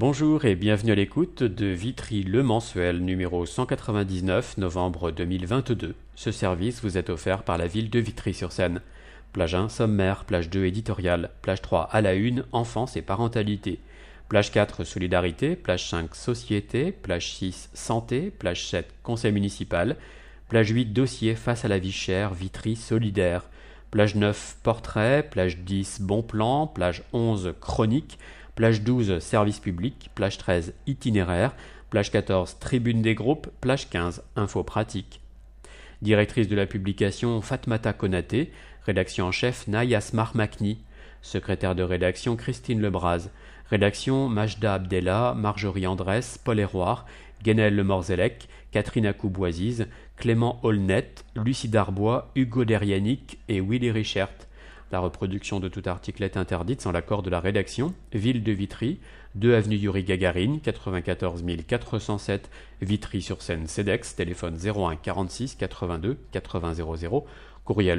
Bonjour et bienvenue à l'écoute de Vitry le mensuel numéro 199 novembre 2022. Ce service vous est offert par la ville de Vitry-sur-Seine. Plage 1 sommaire, plage 2 éditoriale, plage 3 à la une enfance et parentalité, plage 4 solidarité, plage 5 société, plage 6 santé, plage 7 conseil municipal, plage 8 dossier face à la vie chère, Vitry solidaire, plage 9 portrait, plage 10 bon plan, plage 11 chronique, plage 12 service public, plage 13 itinéraire, plage 14 tribune des groupes, plage 15 info pratique. Directrice de la publication Fatmata Konaté, rédaction en chef Naya Smarmakni, secrétaire de rédaction Christine Lebras, rédaction Majda Abdella, Marjorie Andrès, Paul Héroard, Guénel Le Morzelec, Catherine Acouboisiz, Clément Aulnet, Lucie Darbois, Hugo Derianic et Willy Richert. La reproduction de tout article est interdite sans l'accord de la rédaction. Ville de Vitry, 2 avenue Yuri Gagarine, 94 407 Vitry-sur-Seine CEDEX, téléphone 01 46 82 80 00, courriel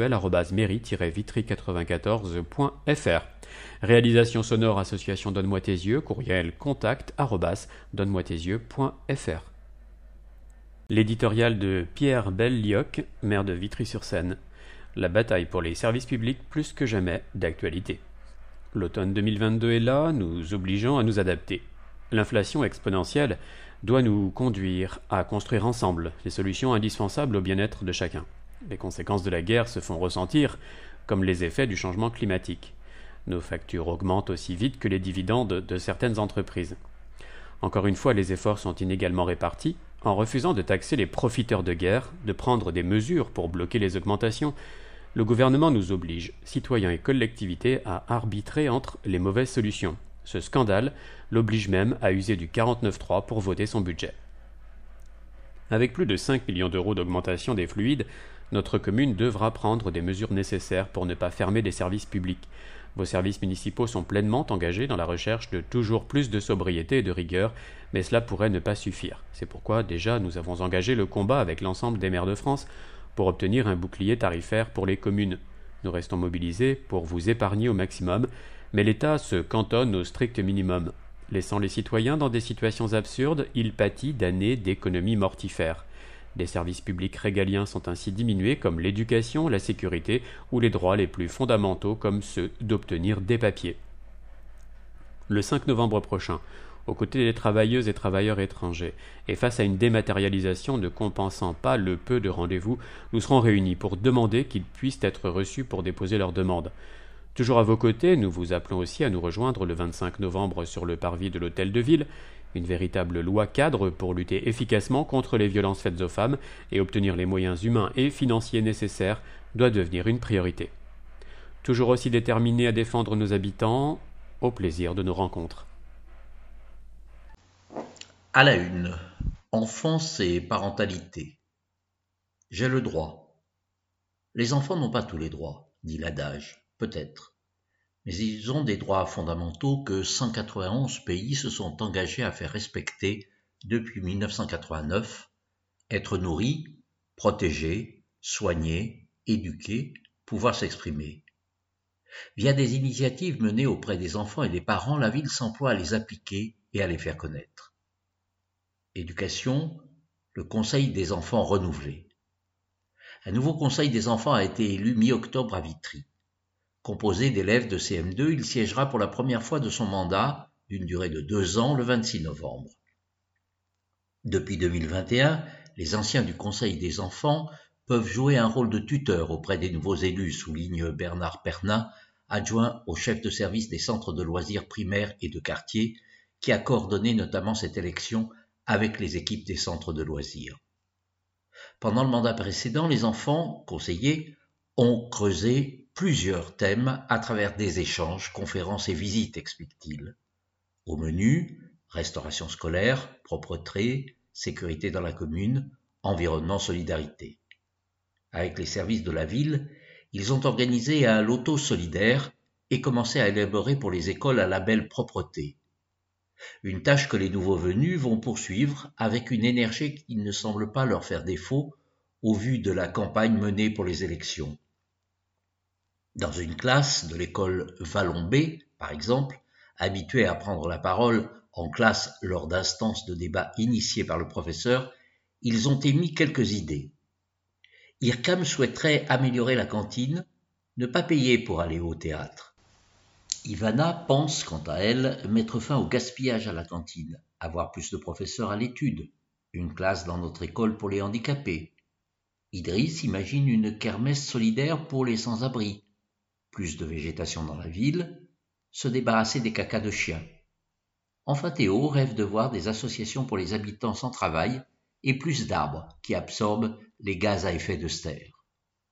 lemensuel@mairie-vitry94.fr. Réalisation sonore association Donne-moi tes yeux, courriel contact@donne-moi-tes-yeux.fr. L'éditorial de Pierre Bellioc, maire de Vitry-sur-Seine. La bataille pour les services publics plus que jamais d'actualité. L'automne 2022 est là, nous obligeant à nous adapter. L'inflation exponentielle doit nous conduire à construire ensemble les solutions indispensables au bien-être de chacun. Les conséquences de la guerre se font ressentir, comme les effets du changement climatique. Nos factures augmentent aussi vite que les dividendes de certaines entreprises. Encore une fois, les efforts sont inégalement répartis. En refusant de taxer les profiteurs de guerre, de prendre des mesures pour bloquer les augmentations, le gouvernement nous oblige, citoyens et collectivités, à arbitrer entre les mauvaises solutions. Ce scandale l'oblige même à user du 49.3 pour voter son budget. Avec plus de 5 millions d'euros d'augmentation des fluides, notre commune devra prendre des mesures nécessaires pour ne pas fermer des services publics. Vos services municipaux sont pleinement engagés dans la recherche de toujours plus de sobriété et de rigueur, mais cela pourrait ne pas suffire. C'est pourquoi déjà nous avons engagé le combat avec l'ensemble des maires de France pour obtenir un bouclier tarifaire pour les communes. Nous restons mobilisés pour vous épargner au maximum, mais l'État se cantonne au strict minimum. Laissant les citoyens dans des situations absurdes, il pâtit d'années d'économies mortifères. Les services publics régaliens sont ainsi diminués comme l'éducation, la sécurité ou les droits les plus fondamentaux comme ceux d'obtenir des papiers. Le 5 novembre prochain, aux côtés des travailleuses et travailleurs étrangers, et face à une dématérialisation ne compensant pas le peu de rendez-vous, nous serons réunis pour demander qu'ils puissent être reçus pour déposer leurs demandes. Toujours à vos côtés, nous vous appelons aussi à nous rejoindre le 25 novembre sur le parvis de l'Hôtel de Ville. Une véritable loi cadre pour lutter efficacement contre les violences faites aux femmes et obtenir les moyens humains et financiers nécessaires doit devenir une priorité. Toujours aussi déterminés à défendre nos habitants, au plaisir de nos rencontres. À la une, enfance et parentalité. J'ai le droit. Les enfants n'ont pas tous les droits, dit l'adage, peut-être. Mais ils ont des droits fondamentaux que 191 pays se sont engagés à faire respecter depuis 1989, être nourris, protégés, soignés, éduqués, pouvoir s'exprimer. Via des initiatives menées auprès des enfants et des parents, la ville s'emploie à les appliquer et à les faire connaître. Éducation, le Conseil des enfants renouvelé. Un nouveau Conseil des enfants a été élu mi-octobre à Vitry. Composé d'élèves de CM2, il siégera pour la première fois de son mandat, d'une durée de 2 ans, le 26 novembre. Depuis 2021, les anciens du Conseil des enfants peuvent jouer un rôle de tuteur auprès des nouveaux élus, souligne Bernard Pernin, adjoint au chef de service des centres de loisirs primaires et de quartier, qui a coordonné notamment cette élection avec les équipes des centres de loisirs. Pendant le mandat précédent, les enfants, conseillers, ont creusé plusieurs thèmes à travers des échanges, conférences et visites, explique-t-il. Au menu, restauration scolaire, propreté, sécurité dans la commune, environnement, solidarité. Avec les services de la ville, ils ont organisé un loto solidaire et commencé à élaborer pour les écoles un label propreté. Une tâche que les nouveaux venus vont poursuivre avec une énergie qui ne semble pas leur faire défaut au vu de la campagne menée pour les élections. Dans une classe de l'école Vallon B, par exemple, habituée à prendre la parole en classe lors d'instances de débat initiées par le professeur, ils ont émis quelques idées. IRCAM souhaiterait améliorer la cantine, ne pas payer pour aller au théâtre. Ivana pense, quant à elle, mettre fin au gaspillage à la cantine, avoir plus de professeurs à l'étude, une classe dans notre école pour les handicapés. Idriss imagine une kermesse solidaire pour les sans-abri, plus de végétation dans la ville, se débarrasser des cacas de chiens. Enfin Théo rêve de voir des associations pour les habitants sans travail et plus d'arbres qui absorbent les gaz à effet de serre.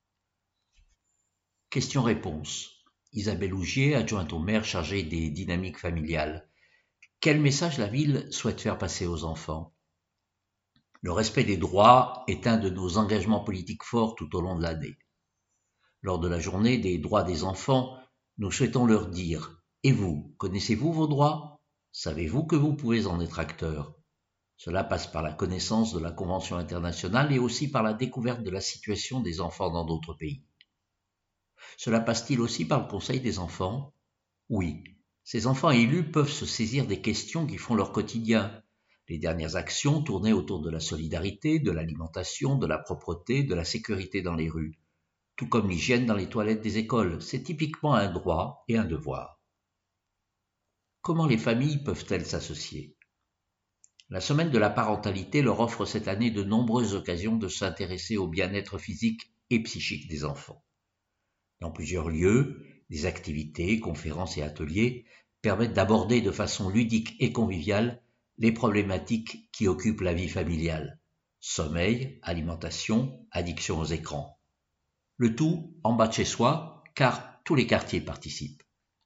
Question-réponse. Isabelle Ougier, adjointe au maire chargée des dynamiques familiales. Quel message la ville souhaite faire passer aux enfants ? Le respect des droits est un de nos engagements politiques forts tout au long de l'année. Lors de la journée des droits des enfants, nous souhaitons leur dire « Et vous, connaissez-vous vos droits ? Savez-vous que vous pouvez en être acteur ?» Cela passe par la connaissance de la Convention internationale et aussi par la découverte de la situation des enfants dans d'autres pays. Cela passe-t-il aussi par le Conseil des enfants ? Oui, ces enfants élus peuvent se saisir des questions qui font leur quotidien. Les dernières actions tournaient autour de la solidarité, de l'alimentation, de la propreté, de la sécurité dans les rues, tout comme l'hygiène dans les toilettes des écoles. C'est typiquement un droit et un devoir. Comment les familles peuvent-elles s'associer ? La semaine de la parentalité leur offre cette année de nombreuses occasions de s'intéresser au bien-être physique et psychique des enfants. Dans plusieurs lieux, des activités, conférences et ateliers permettent d'aborder de façon ludique et conviviale les problématiques qui occupent la vie familiale. Sommeil, alimentation, addiction aux écrans. Le tout en bas de chez soi, car tous les quartiers participent.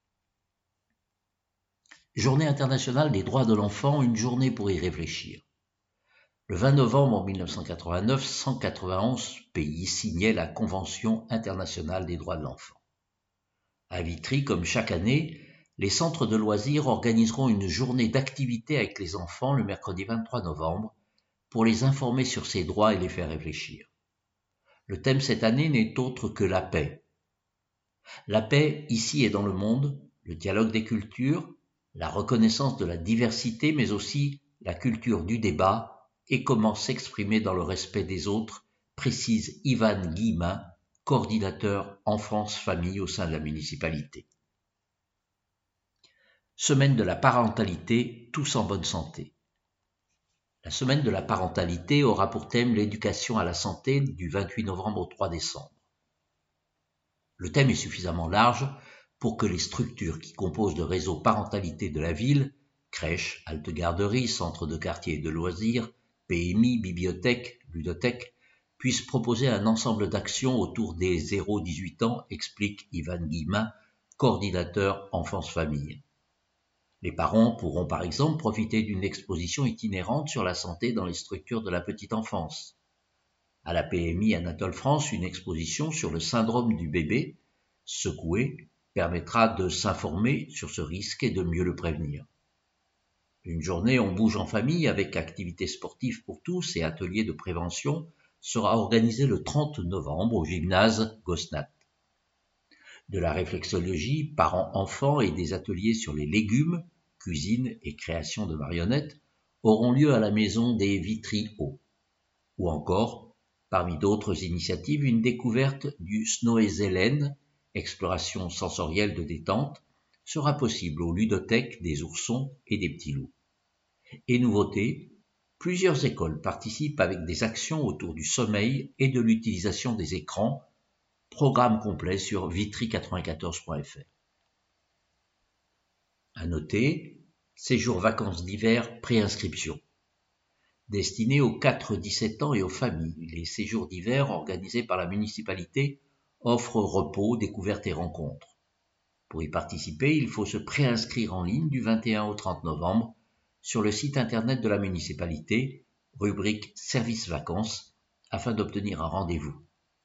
Journée internationale des droits de l'enfant, une journée pour y réfléchir. Le 20 novembre 1989, 191 pays signaient la Convention internationale des droits de l'enfant. À Vitry, comme chaque année, les centres de loisirs organiseront une journée d'activité avec les enfants le mercredi 23 novembre pour les informer sur ces droits et les faire réfléchir. Le thème cette année n'est autre que la paix. La paix ici et dans le monde, le dialogue des cultures, la reconnaissance de la diversité, mais aussi la culture du débat et comment s'exprimer dans le respect des autres, précise Ivan Guillemin, coordinateur enfance-famille au sein de la municipalité. Semaine de la parentalité, tous en bonne santé. La semaine de la parentalité aura pour thème l'éducation à la santé du 28 novembre au 3 décembre. Le thème est suffisamment large pour que les structures qui composent le réseau parentalité de la ville, crèches, haltes-garderies, centres de quartier et de loisirs, PMI, bibliothèques, ludothèques, puissent proposer un ensemble d'actions autour des 0-18 ans, explique Ivan Guillemin, coordinateur enfance-famille. Les parents pourront par exemple profiter d'une exposition itinérante sur la santé dans les structures de la petite enfance. À la PMI Anatole France, une exposition sur le syndrome du bébé, secoué, permettra de s'informer sur ce risque et de mieux le prévenir. Une journée On bouge en famille avec activités sportives pour tous et ateliers de prévention sera organisée le 30 novembre au gymnase Gosnat. De la réflexologie, parents-enfants et des ateliers sur les légumes, cuisine et création de marionnettes auront lieu à la maison des Vitry-Hauts. Ou encore, parmi d'autres initiatives, une découverte du Snoezelen, exploration sensorielle de détente, sera possible aux ludothèques des oursons et des petits loups. Et nouveauté, plusieurs écoles participent avec des actions autour du sommeil et de l'utilisation des écrans. Programme complet sur vitry94.fr. À noter, séjour vacances d'hiver préinscription. Destinés aux 4-17 ans et aux familles, les séjours d'hiver organisés par la municipalité offrent repos, découvertes et rencontres. Pour y participer, il faut se préinscrire en ligne du 21 au 30 novembre sur le site internet de la municipalité, rubrique Service vacances, afin d'obtenir un rendez-vous.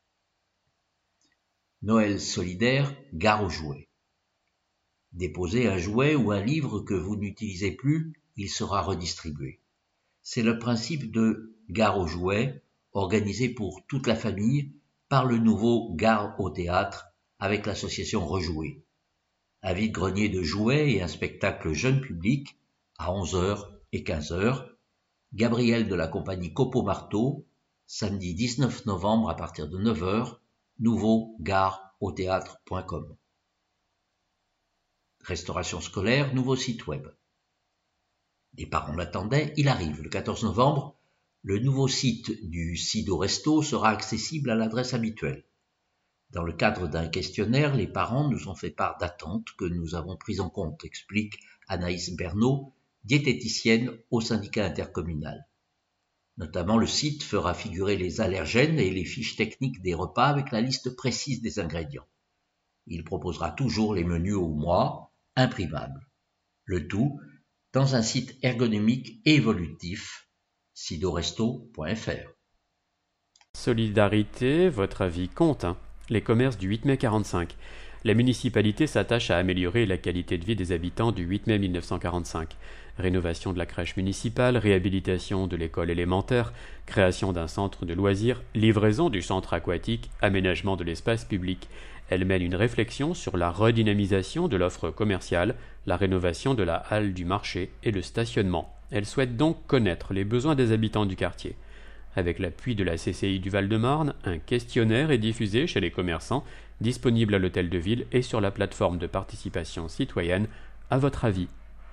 Noël solidaire, gare aux jouets. Déposez un jouet ou un livre que vous n'utilisez plus, il sera redistribué. C'est le principe de gare aux jouets, organisé pour toute la famille par le nouveau Gare au théâtre avec l'association Rejouer. Un vide-grenier de jouets et un spectacle jeune public à 11h et 15h. Gabriel de la compagnie Copo Marteau, samedi 19 novembre à partir de 9h, nouveau gare au théâtre.com. Restauration scolaire, nouveau site web. Les parents l'attendaient, il arrive. Le 14 novembre, le nouveau site du Sido Resto sera accessible à l'adresse habituelle. Dans le cadre d'un questionnaire, les parents nous ont fait part d'attentes que nous avons prises en compte, explique Anaïs Bernot, diététicienne au syndicat intercommunal. Notamment, le site fera figurer les allergènes et les fiches techniques des repas avec la liste précise des ingrédients. Il proposera toujours les menus au mois, imprimables. Le tout dans un site ergonomique et évolutif, sidoresto.fr. Solidarité, votre avis compte, hein. Les commerces du 8 mai 45. La municipalité s'attache à améliorer la qualité de vie des habitants du 8 mai 1945. Rénovation de la crèche municipale, réhabilitation de l'école élémentaire, création d'un centre de loisirs, livraison du centre aquatique, aménagement de l'espace public. Elle mène une réflexion sur la redynamisation de l'offre commerciale, la rénovation de la halle du marché et le stationnement. Elle souhaite donc connaître les besoins des habitants du quartier. Avec l'appui de la CCI du Val-de-Marne, un questionnaire est diffusé chez les commerçants, disponible à l'hôtel de ville et sur la plateforme de participation citoyenne. À votre avis?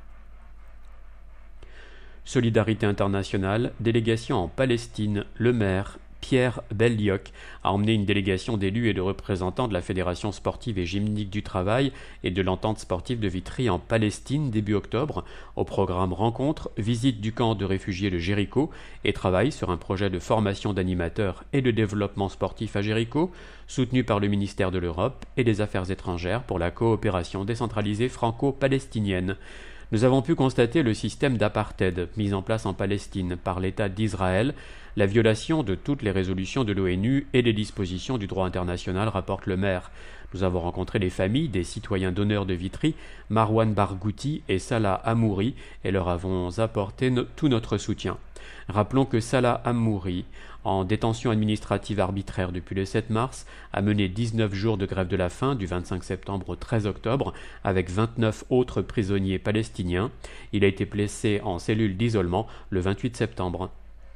Solidarité internationale, délégation en Palestine, le maire Pierre Bellioc a emmené une délégation d'élus et de représentants de la Fédération sportive et gymnique du travail et de l'entente sportive de Vitry en Palestine début octobre. Au programme rencontre, visite du camp de réfugiés de Jéricho et travail sur un projet de formation d'animateurs et de développement sportif à Jéricho, soutenu par le ministère de l'Europe et des Affaires étrangères pour la coopération décentralisée franco-palestinienne. Nous avons pu constater le système d'apartheid mis en place en Palestine par l'État d'Israël, la violation de toutes les résolutions de l'ONU et des dispositions du droit international, rapporte le maire. Nous avons rencontré les familles des citoyens d'honneur de Vitry, Marwan Barghouti et Salah Amouri, et leur avons apporté tout notre soutien. Rappelons que Salah Amouri, en détention administrative arbitraire depuis le 7 mars, a mené 19 jours de grève de la faim du 25 septembre au 13 octobre avec 29 autres prisonniers palestiniens. Il a été placé en cellule d'isolement le 28 septembre.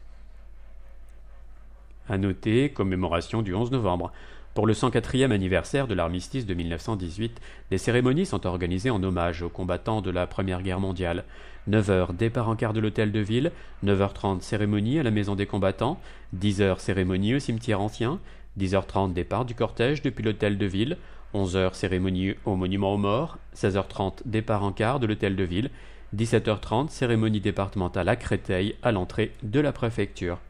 À noter, commémoration du 11 novembre. Pour le 104e anniversaire de l'armistice de 1918, des cérémonies sont organisées en hommage aux combattants de la Première Guerre mondiale. 9h, départ en quart de l'hôtel de ville, 9h30, cérémonie à la maison des combattants, 10h, cérémonie au cimetière ancien, 10h30, départ du cortège depuis l'hôtel de ville, 11h, cérémonie au monument aux morts, 16h30, départ en quart de l'hôtel de ville, 17h30, cérémonie départementale à Créteil à l'entrée de la préfecture.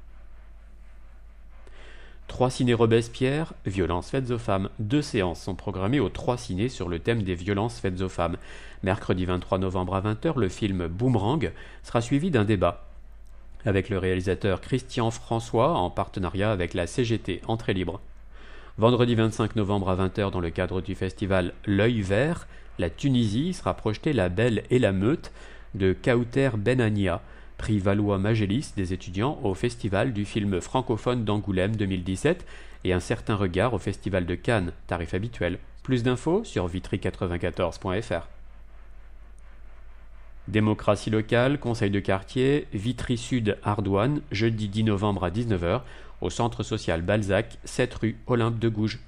3 ciné Robespierre, violences faites aux femmes. 2 séances sont programmées aux 3 cinés sur le thème des violences faites aux femmes. Mercredi 23 novembre à 20h, le film Boomerang sera suivi d'un débat avec le réalisateur Christian François en partenariat avec la CGT Entrée Libre. Vendredi 25 novembre à 20h, dans le cadre du festival L'Œil Vert, la Tunisie sera projetée La Belle et la Meute de Kauter Benania, prix Valois-Magélis des étudiants au Festival du film francophone d'Angoulême 2017 et Un certain regard au Festival de Cannes, tarif habituel. Plus d'infos sur vitry94.fr. Démocratie locale, conseil de quartier, Vitry Sud Ardouane, jeudi 10 novembre à 19h, au centre social Balzac, 7 rue Olympe de Gouges.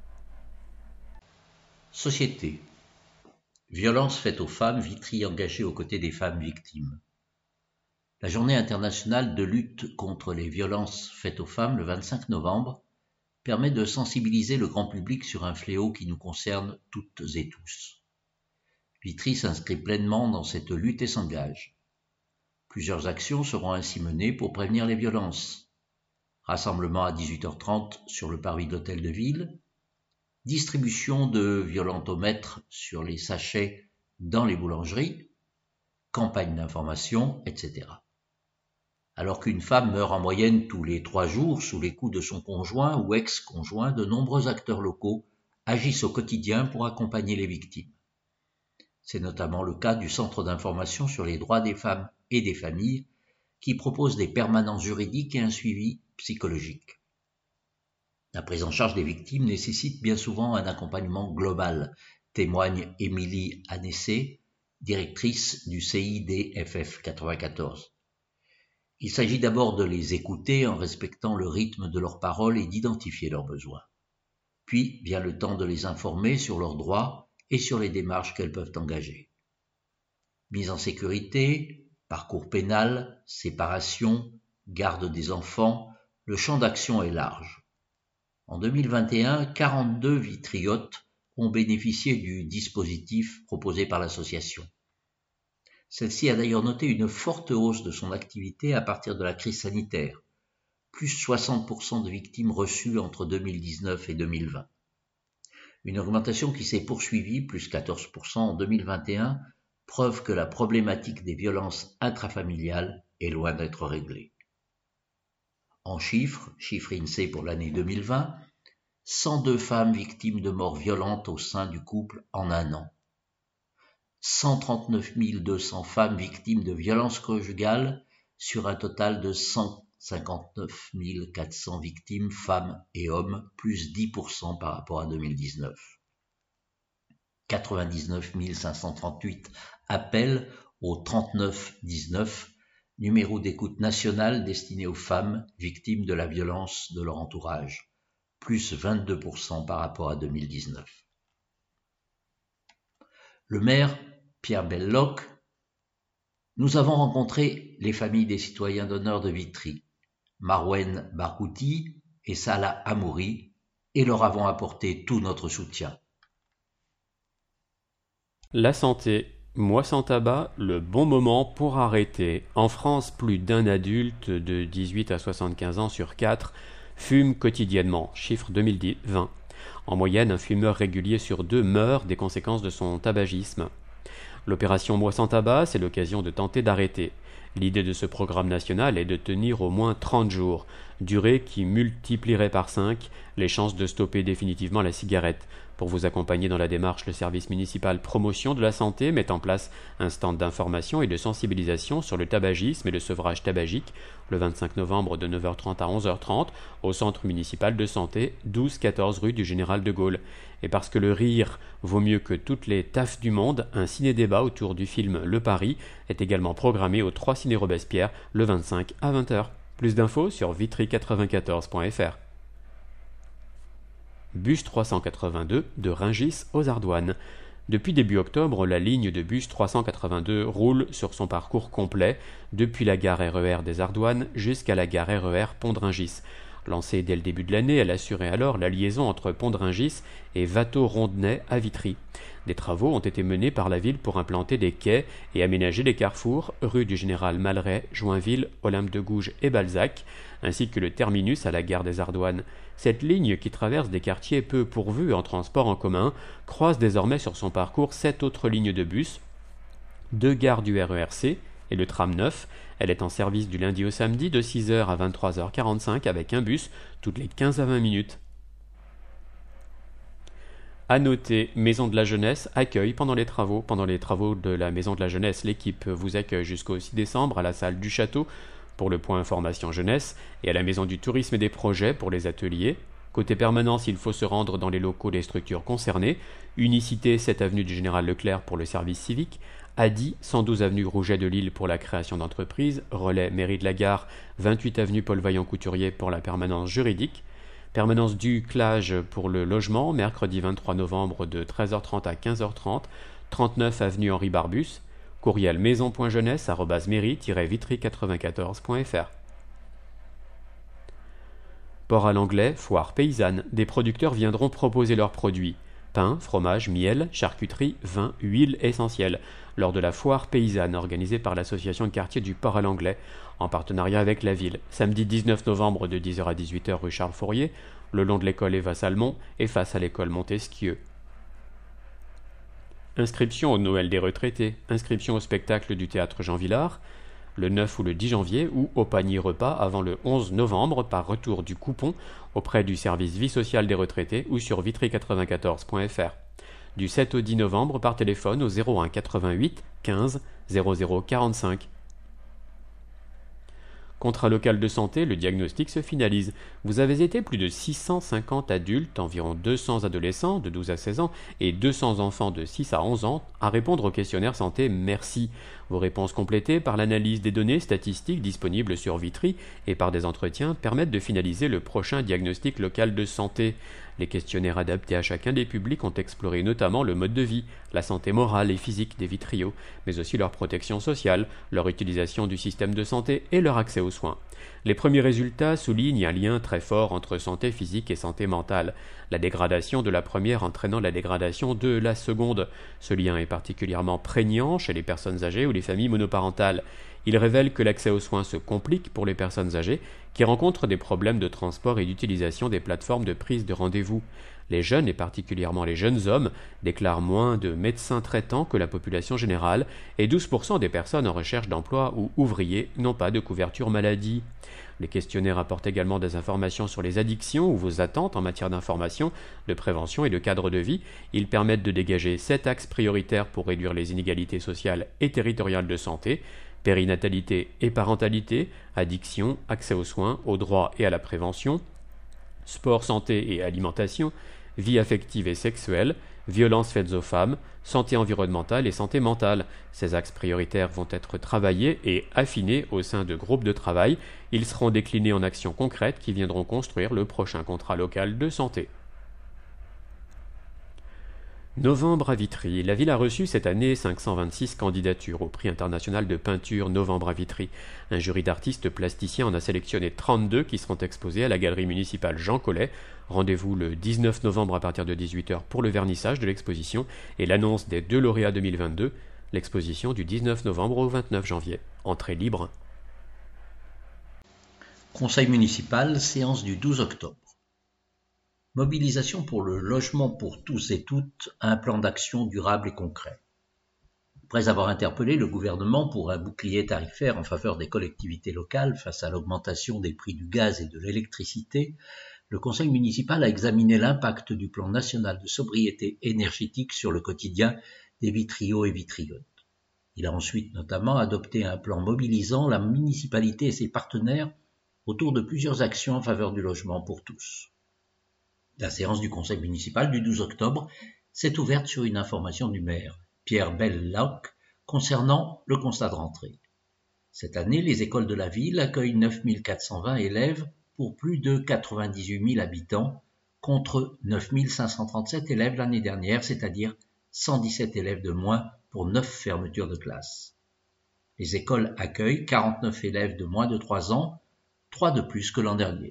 Société. Violences faites aux femmes, Vitry engagée aux côtés des femmes victimes. La journée internationale de lutte contre les violences faites aux femmes, le 25 novembre, permet de sensibiliser le grand public sur un fléau qui nous concerne toutes et tous. Vitry s'inscrit pleinement dans cette lutte et s'engage. Plusieurs actions seront ainsi menées pour prévenir les violences. Rassemblement à 18h30 sur le parvis de l'hôtel de ville, distribution de violentomètres sur les sachets dans les boulangeries, campagne d'information, etc. Alors qu'une femme meurt en moyenne tous les 3 jours sous les coups de son conjoint ou ex-conjoint, de nombreux acteurs locaux agissent au quotidien pour accompagner les victimes. C'est notamment le cas du Centre d'information sur les droits des femmes et des familles qui propose des permanences juridiques et un suivi psychologique. La prise en charge des victimes nécessite bien souvent un accompagnement global, témoigne Émilie Anessé, directrice du CIDFF 94. Il s'agit d'abord de les écouter en respectant le rythme de leurs paroles et d'identifier leurs besoins. Puis vient le temps de les informer sur leurs droits et sur les démarches qu'elles peuvent engager. Mise en sécurité, parcours pénal, séparation, garde des enfants, le champ d'action est large. En 2021, 42 vitriotes ont bénéficié du dispositif proposé par l'association. Celle-ci a d'ailleurs noté une forte hausse de son activité à partir de la crise sanitaire, plus 60% de victimes reçues entre 2019 et 2020. Une augmentation qui s'est poursuivie, plus 14% en 2021, preuve que la problématique des violences intrafamiliales est loin d'être réglée. En chiffres INSEE pour l'année 2020, 102 femmes victimes de morts violentes au sein du couple en un an. 139 200 femmes victimes de violences conjugales sur un total de 159 400 victimes, femmes et hommes, plus 10% par rapport à 2019. 99 538 appels au 3919, numéro d'écoute national destiné aux femmes victimes de la violence de leur entourage, plus 22% par rapport à 2019. Le maire, Pierre Belloc: nous avons rencontré les familles des citoyens d'honneur de Vitry, Marouane Barghouti et Salah Amouri, et leur avons apporté tout notre soutien. La santé. Mois sans tabac, le bon moment pour arrêter. En France, plus d'un adulte de 18 à 75 ans sur 4 fume quotidiennement, chiffre 2020. En moyenne, un fumeur régulier sur 2 meurt des conséquences de son tabagisme. L'opération Mois sans tabac, c'est l'occasion de tenter d'arrêter. L'idée de ce programme national est de tenir au moins 30 jours, durée qui multiplierait par 5 les chances de stopper définitivement la cigarette. Pour vous accompagner dans la démarche, le service municipal Promotion de la Santé met en place un stand d'information et de sensibilisation sur le tabagisme et le sevrage tabagique le 25 novembre de 9h30 à 11h30 au centre municipal de santé 12-14 rue du Général de Gaulle. Et parce que le rire vaut mieux que toutes les taffes du monde, un ciné-débat autour du film Le Pari est également programmé au 3 Ciné Robespierre le 25 à 20h. Plus d'infos sur vitry94.fr. Bus 382 de Rungis aux Ardoines. Depuis début octobre, la ligne de bus 382 roule sur son parcours complet, depuis la gare RER des Ardoines jusqu'à la gare RER Pont de Rungis. Lancée dès le début de l'année, elle assurait alors la liaison entre Pont de Rungis et Watteau-Rondenay à Vitry. Des travaux ont été menés par la ville pour implanter des quais et aménager des carrefours, rue du Général Malray, Joinville, Olympe de Gouges et Balzac, ainsi que le terminus à la gare des Ardoines. Cette ligne, qui traverse des quartiers peu pourvus en transport en commun, croise désormais sur son parcours 7 autres lignes de bus, 2 gares du RERC et le tram 9. Elle est en service du lundi au samedi de 6h à 23h45 avec un bus toutes les 15 à 20 minutes. À noter, Maison de la Jeunesse accueille pendant les travaux de la Maison de la Jeunesse. L'équipe vous accueille jusqu'au 6 décembre à la salle du Château pour le point information jeunesse et à la Maison du Tourisme et des Projets pour les ateliers. Côté permanence, il faut se rendre dans les locaux des structures concernées. Unicité, 7 avenue du Général Leclerc pour le service civique. Adi, 112 avenue Rouget de Lille pour la création d'entreprises. Relais, mairie de la Gare, 28 avenue Paul Vaillant-Couturier pour la permanence juridique. Permanence du Clage pour le logement, mercredi 23 novembre de 13h30 à 15h30, 39 avenue Henri Barbus. Courriel maison.jeunesse@mairie-vitry94.fr. Port à l'Anglais, foire paysanne. Des producteurs viendront proposer leurs produits. Pain, fromage, miel, charcuterie, vin, huile essentielle, lors de la foire paysanne organisée par l'association de quartier du Port à l'Anglais, en partenariat avec la ville. Samedi 19 novembre de 10h à 18h rue Charles Fourier, le long de l'école Eva Salmon et face à l'école Montesquieu. Inscription au Noël des retraités, inscription au spectacle du théâtre Jean Villard, le 9 ou le 10 janvier ou au panier repas avant le 11 novembre par retour du coupon auprès du service vie sociale des retraités ou sur vitry94.fr. Du 7 au 10 novembre par téléphone au 01 88 15 00 45. Contrat local de santé, le diagnostic se finalise. Vous avez été plus de 650 adultes, environ 200 adolescents de 12 à 16 ans et 200 enfants de 6 à 11 ans à répondre au questionnaire santé Merci. Vos réponses complétées par l'analyse des données statistiques disponibles sur Vitry et par des entretiens permettent de finaliser le prochain diagnostic local de santé. Les questionnaires adaptés à chacun des publics ont exploré notamment le mode de vie, la santé morale et physique des Vitriots, mais aussi leur protection sociale, leur utilisation du système de santé et leur accès aux soins. Les premiers résultats soulignent un lien très fort entre santé physique et santé mentale, la dégradation de la première entraînant la dégradation de la seconde. Ce lien est particulièrement prégnant chez les personnes âgées ou les familles monoparentales. Il révèle que l'accès aux soins se complique pour les personnes âgées qui rencontrent des problèmes de transport et d'utilisation des plateformes de prise de rendez-vous. Les jeunes, et particulièrement les jeunes hommes, déclarent moins de médecins traitants que la population générale et 12% des personnes en recherche d'emploi ou ouvriers n'ont pas de couverture maladie. Les questionnaires apportent également des informations sur les addictions ou vos attentes en matière d'information, de prévention et de cadre de vie. Ils permettent de dégager 7 axes prioritaires pour réduire les inégalités sociales et territoriales de santé: périnatalité et parentalité, addiction, accès aux soins, aux droits et à la prévention, sport, santé et alimentation, vie affective et sexuelle, violences faites aux femmes, santé environnementale et santé mentale. Ces axes prioritaires vont être travaillés et affinés au sein de groupes de travail. Ils seront déclinés en actions concrètes qui viendront construire le prochain contrat local de santé. Novembre à Vitry. La ville a reçu cette année 526 candidatures au prix international de peinture Novembre à Vitry. Un jury d'artistes plasticiens en a sélectionné 32 qui seront exposés à la galerie municipale Jean Collet. Rendez-vous le 19 novembre à partir de 18h pour le vernissage de l'exposition et l'annonce des 2 lauréats 2022. L'exposition du 19 novembre au 29 janvier. Entrée libre. Conseil municipal, séance du 12 octobre. Mobilisation pour le logement pour tous et toutes, un plan d'action durable et concret. Après avoir interpellé le gouvernement pour un bouclier tarifaire en faveur des collectivités locales face à l'augmentation des prix du gaz et de l'électricité, le conseil municipal a examiné l'impact du plan national de sobriété énergétique sur le quotidien des Vitriots et Vitriotes. Il a ensuite notamment adopté un plan mobilisant la municipalité et ses partenaires autour de plusieurs actions en faveur du logement pour tous. La séance du conseil municipal du 12 octobre s'est ouverte sur une information du maire, Pierre Bellocq, concernant le constat de rentrée. Cette année, les écoles de la ville accueillent 9 420 élèves pour plus de 98 000 habitants, contre 9 537 élèves l'année dernière, c'est-à-dire 117 élèves de moins pour 9 fermetures de classes. Les écoles accueillent 49 élèves de moins de 3 ans, 3 de plus que l'an dernier.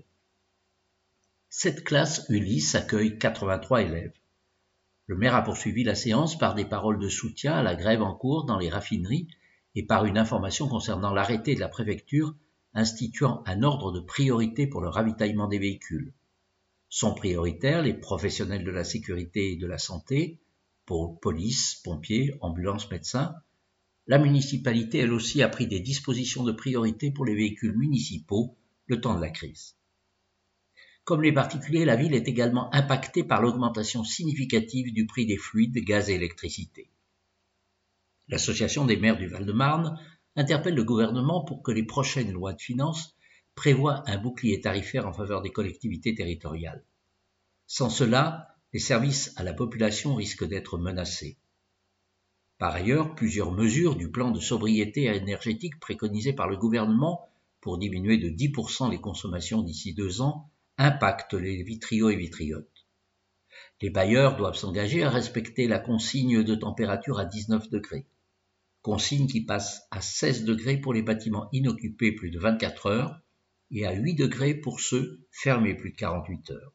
Cette classe Ulysse accueille 83 élèves. Le maire a poursuivi la séance par des paroles de soutien à la grève en cours dans les raffineries et par une information concernant l'arrêté de la préfecture instituant un ordre de priorité pour le ravitaillement des véhicules. Sont prioritaires les professionnels de la sécurité et de la santé, pour police, pompiers, ambulances, médecins. La municipalité, elle aussi, a pris des dispositions de priorité pour les véhicules municipaux le temps de la crise. Comme les particuliers, la ville est également impactée par l'augmentation significative du prix des fluides, gaz et électricité. L'Association des maires du Val-de-Marne interpelle le gouvernement pour que les prochaines lois de finances prévoient un bouclier tarifaire en faveur des collectivités territoriales. Sans cela, les services à la population risquent d'être menacés. Par ailleurs, plusieurs mesures du plan de sobriété énergétique préconisé par le gouvernement pour diminuer de 10% les consommations d'ici 2 ans impactent les Vitriots et Vitriotes. Les bailleurs doivent s'engager à respecter la consigne de température à 19 degrés. Consigne qui passe à 16 degrés pour les bâtiments inoccupés plus de 24 heures et à 8 degrés pour ceux fermés plus de 48 heures.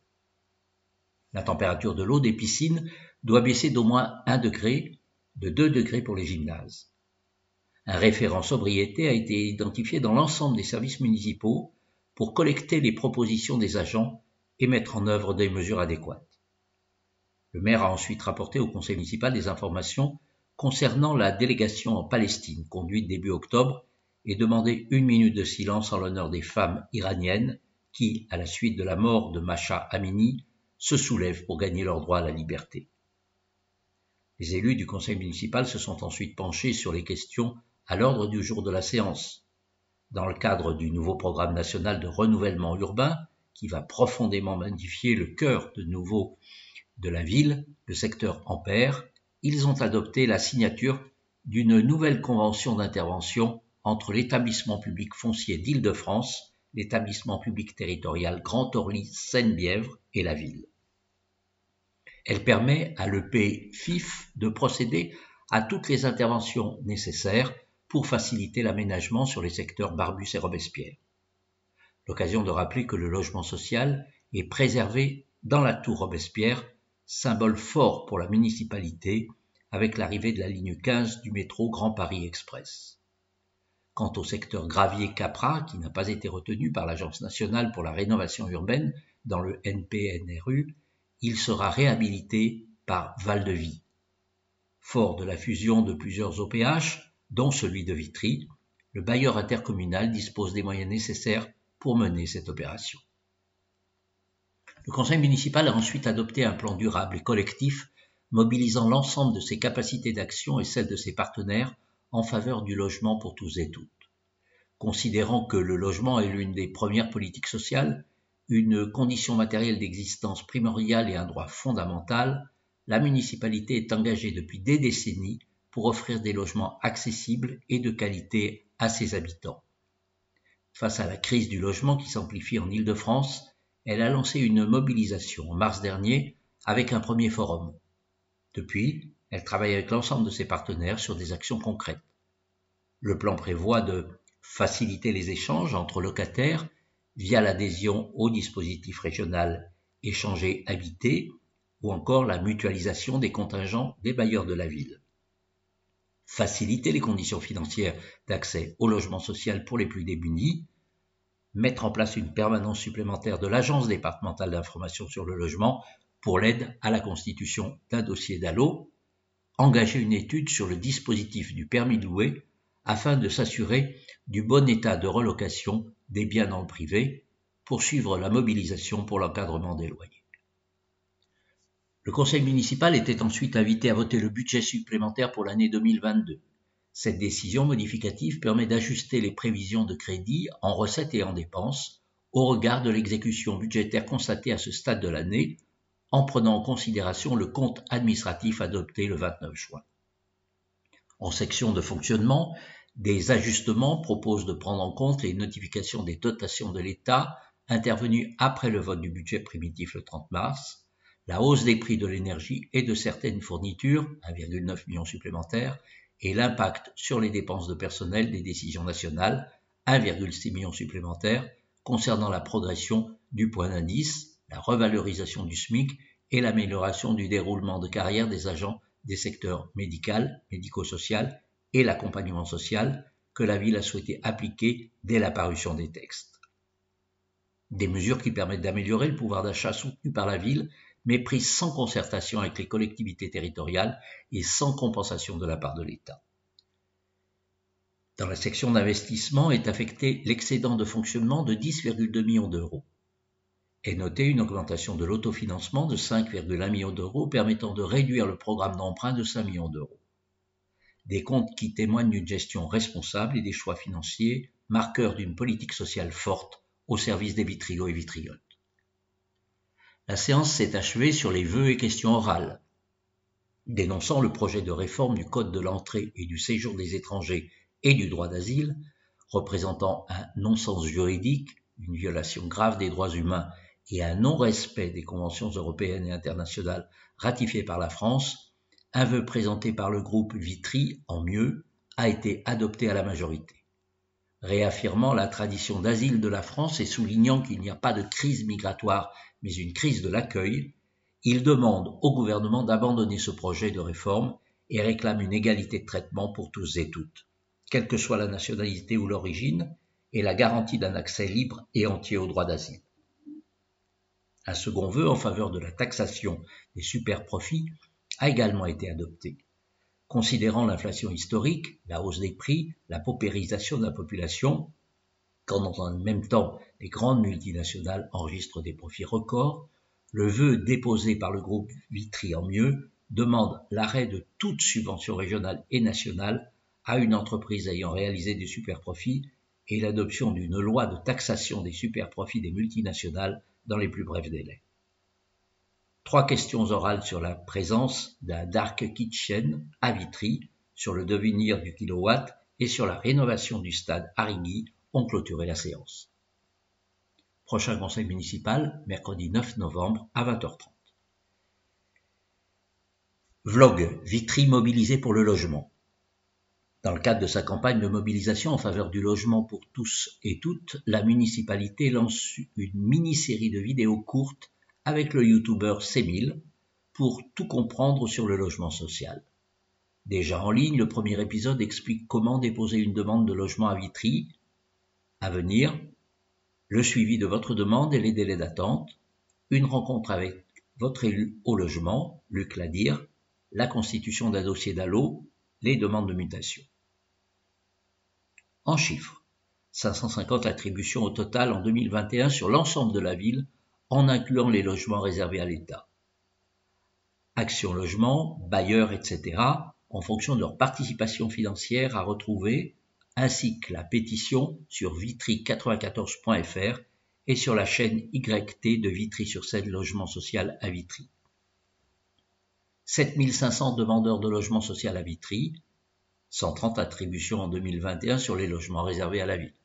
La température de l'eau des piscines doit baisser d'au moins 1 degré, de 2 degrés pour les gymnases. Un référent sobriété a été identifié dans l'ensemble des services municipaux pour collecter les propositions des agents et mettre en œuvre des mesures adéquates. Le maire a ensuite rapporté au conseil municipal des informations concernant la délégation en Palestine conduite début octobre et demandé 1 minute de silence en l'honneur des femmes iraniennes qui, à la suite de la mort de Masha Amini, se soulèvent pour gagner leur droit à la liberté. Les élus du conseil municipal se sont ensuite penchés sur les questions à l'ordre du jour de la séance. dans le cadre du nouveau programme national de renouvellement urbain, qui va profondément modifier le cœur de la ville, le secteur Ampère, ils ont adopté la signature d'une nouvelle convention d'intervention entre l'établissement public foncier d'Île-de-France, l'établissement public territorial Grand Orly Seine-Bièvre et la ville. Elle permet à l'EP-FIF de procéder à toutes les interventions nécessaires pour faciliter l'aménagement sur les secteurs Barbus et Robespierre. L'occasion de rappeler que le logement social est préservé dans la tour Robespierre, symbole fort pour la municipalité, avec l'arrivée de la ligne 15 du métro Grand Paris Express. Quant au secteur Gravier-Capra, qui n'a pas été retenu par l'Agence nationale pour la rénovation urbaine dans le NPNRU, il sera réhabilité par Val-de-Vie. Fort de la fusion de plusieurs OPH, dont celui de Vitry, le bailleur intercommunal dispose des moyens nécessaires pour mener cette opération. Le conseil municipal a ensuite adopté un plan durable et collectif mobilisant l'ensemble de ses capacités d'action et celles de ses partenaires en faveur du logement pour tous et toutes. Considérant que le logement est l'une des premières politiques sociales, une condition matérielle d'existence primordiale et un droit fondamental, la municipalité est engagée depuis des décennies pour offrir des logements accessibles et de qualité à ses habitants. Face à la crise du logement qui s'amplifie en Île-de-France, elle a lancé une mobilisation en mars dernier avec un premier forum. Depuis, elle travaille avec l'ensemble de ses partenaires sur des actions concrètes. Le plan prévoit de faciliter les échanges entre locataires via l'adhésion au dispositif régional Échanger Habiter ou encore la mutualisation des contingents des bailleurs de la ville. Faciliter les conditions financières d'accès au logement social pour les plus démunis, mettre en place une permanence supplémentaire de l'Agence départementale d'information sur le logement pour l'aide à la constitution d'un dossier d'ALLO, engager une étude sur le dispositif du permis de louer afin de s'assurer du bon état de relocation des biens dans le privé, poursuivre la mobilisation pour l'encadrement des loyers. Le conseil municipal était ensuite invité à voter le budget supplémentaire pour l'année 2022. Cette décision modificative permet d'ajuster les prévisions de crédit en recettes et en dépenses au regard de l'exécution budgétaire constatée à ce stade de l'année, en prenant en considération le compte administratif adopté le 29 juin. En section de fonctionnement, des ajustements proposent de prendre en compte les notifications des dotations de l'État intervenues après le vote du budget primitif le 30 mars, la hausse des prix de l'énergie et de certaines fournitures, 1,9 million supplémentaires, et l'impact sur les dépenses de personnel des décisions nationales, 1,6 million supplémentaires, concernant la progression du point d'indice, la revalorisation du SMIC et l'amélioration du déroulement de carrière des agents des secteurs médical, médico-social et l'accompagnement social que la ville a souhaité appliquer dès la parution des textes. Des mesures qui permettent d'améliorer le pouvoir d'achat soutenu par la ville, mais prises sans concertation avec les collectivités territoriales et sans compensation de la part de l'État. Dans la section d'investissement est affecté l'excédent de fonctionnement de 10,2 millions d'euros. Est notée une augmentation de l'autofinancement de 5,1 millions d'euros permettant de réduire le programme d'emprunt de 5 millions d'euros. Des comptes qui témoignent d'une gestion responsable et des choix financiers, marqueurs d'une politique sociale forte au service des vitriots et vitriotes. La séance s'est achevée sur les vœux et questions orales. Dénonçant le projet de réforme du Code de l'entrée et du séjour des étrangers et du droit d'asile, représentant un non-sens juridique, une violation grave des droits humains et un non-respect des conventions européennes et internationales ratifiées par la France, un vœu présenté par le groupe Vitry, en mieux, a été adopté à la majorité. Réaffirmant la tradition d'asile de la France et soulignant qu'il n'y a pas de crise migratoire, mais une crise de l'accueil, il demande au gouvernement d'abandonner ce projet de réforme et réclame une égalité de traitement pour tous et toutes, quelle que soit la nationalité ou l'origine, et la garantie d'un accès libre et entier au droit d'asile. Un second vœu en faveur de la taxation des superprofits a également été adopté. Considérant l'inflation historique, la hausse des prix, la paupérisation de la population, quand dans le même temps les grandes multinationales enregistrent des profits records, le vœu déposé par le groupe Vitry en mieux demande l'arrêt de toute subvention régionale et nationale à une entreprise ayant réalisé des superprofits et l'adoption d'une loi de taxation des superprofits des multinationales dans les plus brefs délais. 3 questions orales sur la présence d'un dark kitchen à Vitry, sur le devenir du kilowatt et sur la rénovation du stade Harigny ont clôturé la séance. Prochain conseil municipal, mercredi 9 novembre à 20h30. Vlog, Vitry mobilisé pour le logement. Dans le cadre de sa campagne de mobilisation en faveur du logement pour tous et toutes, la municipalité lance une mini-série de vidéos courtes avec le youtubeur C1000 pour tout comprendre sur le logement social. Déjà en ligne, le premier épisode explique comment déposer une demande de logement à Vitry, à venir, le suivi de votre demande et les délais d'attente, une rencontre avec votre élu au logement, Luc Ladir, la constitution d'un dossier d'allo, les demandes de mutation. En chiffres, 550 attributions au total en 2021 sur l'ensemble de la ville, en incluant les logements réservés à l'État. Action Logement, bailleurs, etc., en fonction de leur participation financière à retrouver, ainsi que la pétition sur vitry94.fr et sur la chaîne YT de Vitry-sur-Seine Logement Social à Vitry. 7500 demandeurs de logement social à Vitry, 130 attributions en 2021 sur les logements réservés à la ville.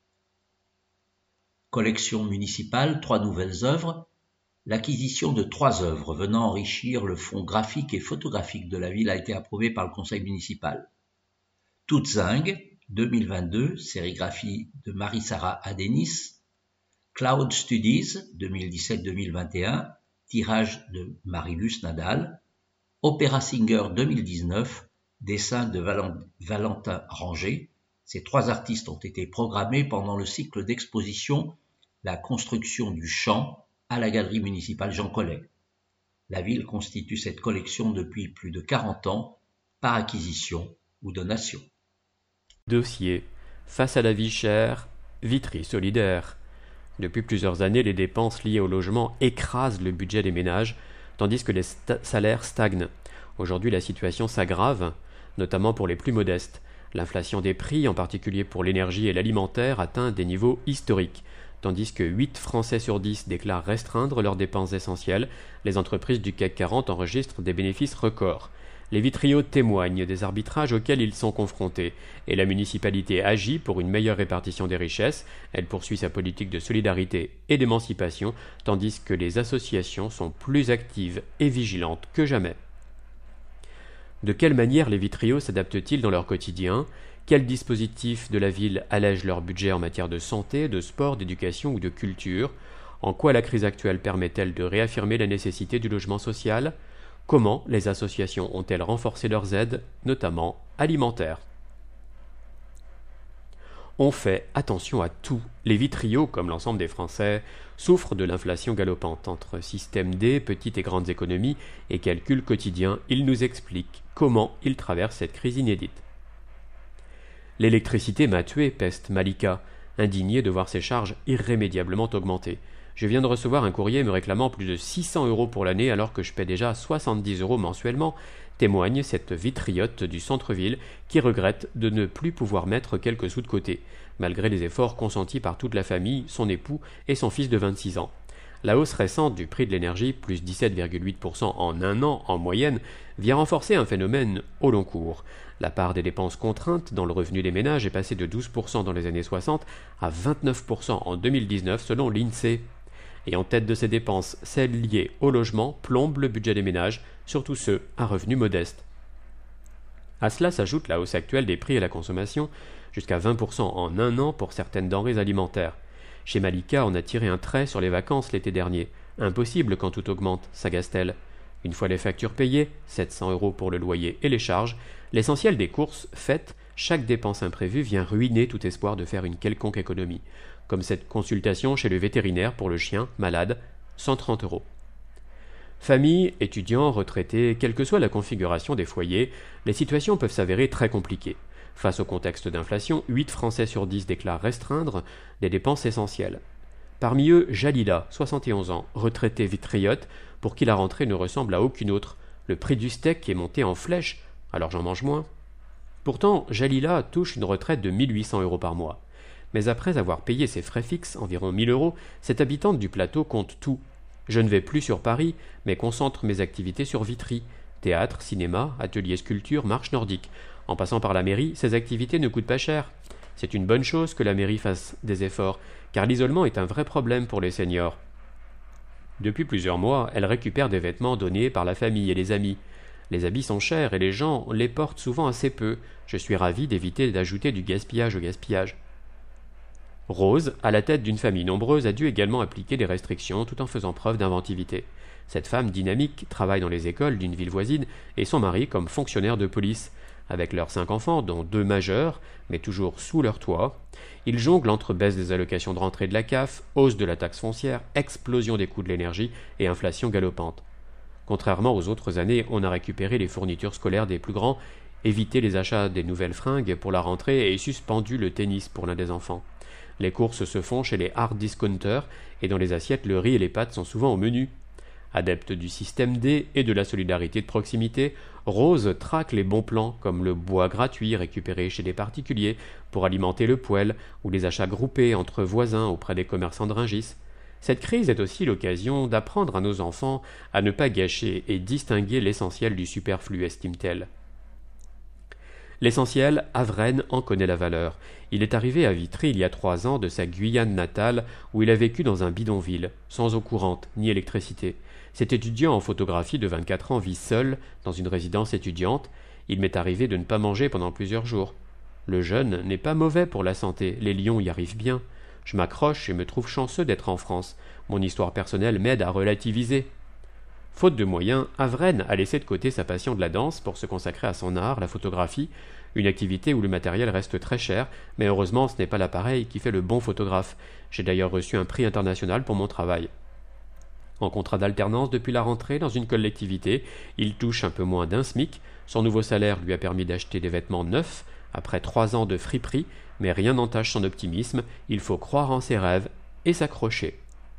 Collection municipale, 3 nouvelles œuvres. L'acquisition de 3 œuvres venant enrichir le fonds graphique et photographique de la ville a été approuvée par le conseil municipal. Tutzing, 2022, sérigraphie de Marie-Sara Adenis. Cloud Studies, 2017-2021, tirage de Marilus Nadal. Opéra Singer 2019, dessin de Valentin Ranger. Ces 3 artistes ont été programmés pendant le cycle d'exposition La construction du chant à la galerie municipale Jean Collet. La ville constitue cette collection depuis plus de 40 ans, par acquisition ou donation. Dossier. Face à la vie chère, Vitry solidaire. Depuis plusieurs années, les dépenses liées au logement écrasent le budget des ménages, tandis que les salaires stagnent. Aujourd'hui, la situation s'aggrave, notamment pour les plus modestes. L'inflation des prix, en particulier pour l'énergie et l'alimentaire, atteint des niveaux historiques. Tandis que 8 Français sur 10 déclarent restreindre leurs dépenses essentielles, les entreprises du CAC 40 enregistrent des bénéfices records. Les Vitriots témoignent des arbitrages auxquels ils sont confrontés, et la municipalité agit pour une meilleure répartition des richesses. Elle poursuit sa politique de solidarité et d'émancipation, tandis que les associations sont plus actives et vigilantes que jamais. De quelle manière les Vitriots s'adaptent-ils dans leur quotidien ? Quels dispositifs de la ville allègent leur budget en matière de santé, de sport, d'éducation ou de culture ? En quoi la crise actuelle permet-elle de réaffirmer la nécessité du logement social ? Comment les associations ont-elles renforcé leurs aides, notamment alimentaires ? On fait attention à tout. Les Vitriots, comme l'ensemble des Français, souffrent de l'inflation galopante. Entre système D, petites et grandes économies et calculs quotidiens, ils nous expliquent comment ils traversent cette crise inédite. L'électricité m'a tué, peste Malika, indignée de voir ses charges irrémédiablement augmenter. Je viens de recevoir un courrier me réclamant plus de 600 € pour l'année alors que je paie déjà 70 € mensuellement, témoigne cette vitriote du centre-ville qui regrette de ne plus pouvoir mettre quelques sous de côté, malgré les efforts consentis par toute la famille, son époux et son fils de 26 ans. La hausse récente du prix de l'énergie, plus 17,8% en un an en moyenne, vient renforcer un phénomène au long cours. La part des dépenses contraintes dans le revenu des ménages est passée de 12% dans les années 60 à 29% en 2019 selon l'INSEE. Et en tête de ces dépenses, celles liées au logement plombent le budget des ménages, surtout ceux à revenus modestes. À cela s'ajoute la hausse actuelle des prix à la consommation, jusqu'à 20% en un an pour certaines denrées alimentaires. Chez Malika, on a tiré un trait sur les vacances l'été dernier. Impossible quand tout augmente, s'agace-t-elle. Une fois les factures payées, 700 € pour le loyer et les charges, l'essentiel des courses faites, chaque dépense imprévue vient ruiner tout espoir de faire une quelconque économie. Comme cette consultation chez le vétérinaire pour le chien malade, 130 €. Famille, étudiants, retraités, quelle que soit la configuration des foyers, les situations peuvent s'avérer très compliquées. Face au contexte d'inflation, 8 Français sur 10 déclarent restreindre des dépenses essentielles. Parmi eux, Jalila, 71 ans, retraitée vitriote, pour qui la rentrée ne ressemble à aucune autre. Le prix du steak est monté en flèche, alors j'en mange moins. Pourtant, Jalila touche une retraite de 1 800 € par mois. Mais après avoir payé ses frais fixes, environ 1 000 €, cette habitante du plateau compte tout. Je ne vais plus sur Paris, mais concentre mes activités sur Vitry. Théâtre, cinéma, atelier sculpture, marche nordique. En passant par la mairie, ces activités ne coûtent pas cher. C'est une bonne chose que la mairie fasse des efforts, car l'isolement est un vrai problème pour les seniors. Depuis plusieurs mois, elle récupère des vêtements donnés par la famille et les amis. Les habits sont chers et les gens les portent souvent assez peu. Je suis ravi d'éviter d'ajouter du gaspillage au gaspillage. Rose, à la tête d'une famille nombreuse, a dû également appliquer des restrictions tout en faisant preuve d'inventivité. Cette femme dynamique travaille dans les écoles d'une ville voisine et son mari comme fonctionnaire de police. Avec leurs 5 enfants, dont 2 majeurs, mais toujours sous leur toit, ils jonglent entre baisse des allocations de rentrée de la CAF, hausse de la taxe foncière, explosion des coûts de l'énergie et inflation galopante. Contrairement aux autres années, on a récupéré les fournitures scolaires des plus grands, évité les achats des nouvelles fringues pour la rentrée et suspendu le tennis pour l'un des enfants. Les courses se font chez les hard discounters et dans les assiettes, le riz et les pâtes sont souvent au menu. Adepte du système D et de la solidarité de proximité, Rose traque les bons plans comme le bois gratuit récupéré chez des particuliers pour alimenter le poêle ou les achats groupés entre voisins auprès des commerçants de Rungis. Cette crise est aussi l'occasion d'apprendre à nos enfants à ne pas gâcher et distinguer l'essentiel du superflu, estime-t-elle. L'essentiel, Avren en connaît la valeur. Il est arrivé à Vitry il y a 3 ans de sa Guyane natale où il a vécu dans un bidonville, sans eau courante ni électricité. Cet étudiant en photographie de 24 ans vit seul dans une résidence étudiante. Il m'est arrivé de ne pas manger pendant plusieurs jours. Le jeûne n'est pas mauvais pour la santé, les lions y arrivent bien. Je m'accroche et me trouve chanceux d'être en France. Mon histoire personnelle m'aide à relativiser. Faute de moyens, Avren a laissé de côté sa passion de la danse pour se consacrer à son art, la photographie, une activité où le matériel reste très cher, mais heureusement ce n'est pas l'appareil qui fait le bon photographe. J'ai d'ailleurs reçu un prix international pour mon travail. En contrat d'alternance depuis la rentrée dans une collectivité, il touche un peu moins d'1 SMIC. Son nouveau salaire lui a permis d'acheter des vêtements neufs, après 3 ans de friperie, mais rien n'entache son optimisme, il faut croire en ses rêves et s'accrocher.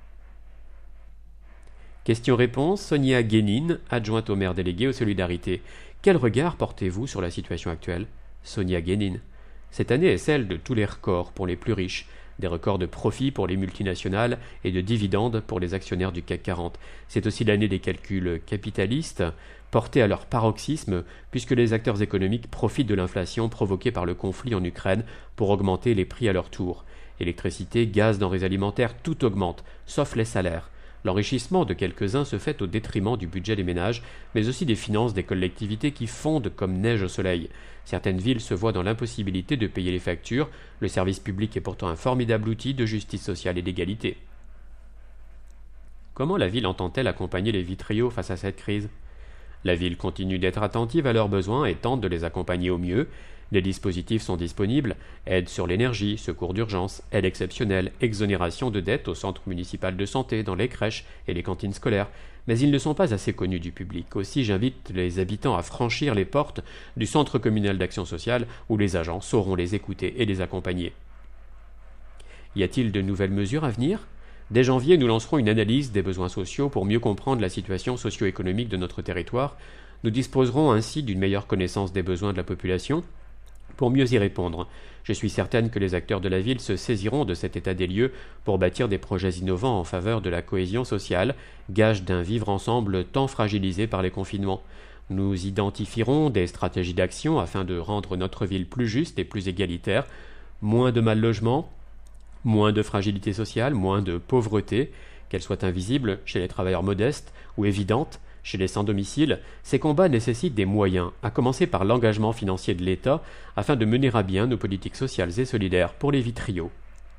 Question-réponse, Sonia Guénine, adjointe au maire délégué aux solidarités. Quel regard portez-vous sur la situation actuelle? Sonia Guénine. Cette année est celle de tous les records pour les plus riches, des records de profit pour les multinationales et de dividendes pour les actionnaires du CAC 40. C'est aussi l'année des calculs capitalistes, portés à leur paroxysme, puisque les acteurs économiques profitent de l'inflation provoquée par le conflit en Ukraine pour augmenter les prix à leur tour. Électricité, gaz, denrées alimentaires, tout augmente, sauf les salaires. L'enrichissement de quelques-uns se fait au détriment du budget des ménages, mais aussi des finances des collectivités qui fondent comme neige au soleil. Certaines villes se voient dans l'impossibilité de payer les factures. Le service public est pourtant un formidable outil de justice sociale et d'égalité. Comment la ville entend-elle accompagner les Vitriots face à cette crise? La ville continue d'être attentive à leurs besoins et tente de les accompagner au mieux. Des dispositifs sont disponibles, aide sur l'énergie, secours d'urgence, aide exceptionnelle, exonération de dettes au centre municipal de santé, dans les crèches et les cantines scolaires, mais ils ne sont pas assez connus du public. Aussi j'invite les habitants à franchir les portes du centre communal d'action sociale où les agents sauront les écouter et les accompagner. Y a-t-il de nouvelles mesures à venir? Dès janvier, nous lancerons une analyse des besoins sociaux pour mieux comprendre la situation socio-économique de notre territoire. Nous disposerons ainsi d'une meilleure connaissance des besoins de la population pour mieux y répondre. Je suis certaine que les acteurs de la ville se saisiront de cet état des lieux pour bâtir des projets innovants en faveur de la cohésion sociale, gage d'un vivre ensemble tant fragilisé par les confinements. Nous identifierons des stratégies d'action afin de rendre notre ville plus juste et plus égalitaire, moins de mal-logement, moins de fragilité sociale, moins de pauvreté, qu'elle soit invisible chez les travailleurs modestes ou évidente chez les sans-domicile. Ces combats nécessitent des moyens, à commencer par l'engagement financier de l'État, afin de mener à bien nos politiques sociales et solidaires pour les Vitriots.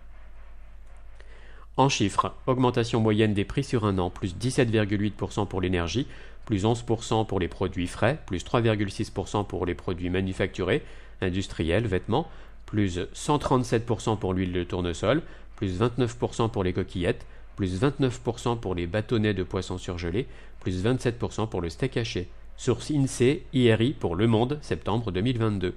En chiffres, augmentation moyenne des prix sur un an, plus 17,8% pour l'énergie, plus 11% pour les produits frais, plus 3,6% pour les produits manufacturés, industriels, vêtements, plus 137% pour l'huile de tournesol, plus 29% pour les coquillettes, plus 29% pour les bâtonnets de poissons surgelés, plus 27% pour le steak haché. Source INSEE, IRI pour Le Monde, septembre 2022.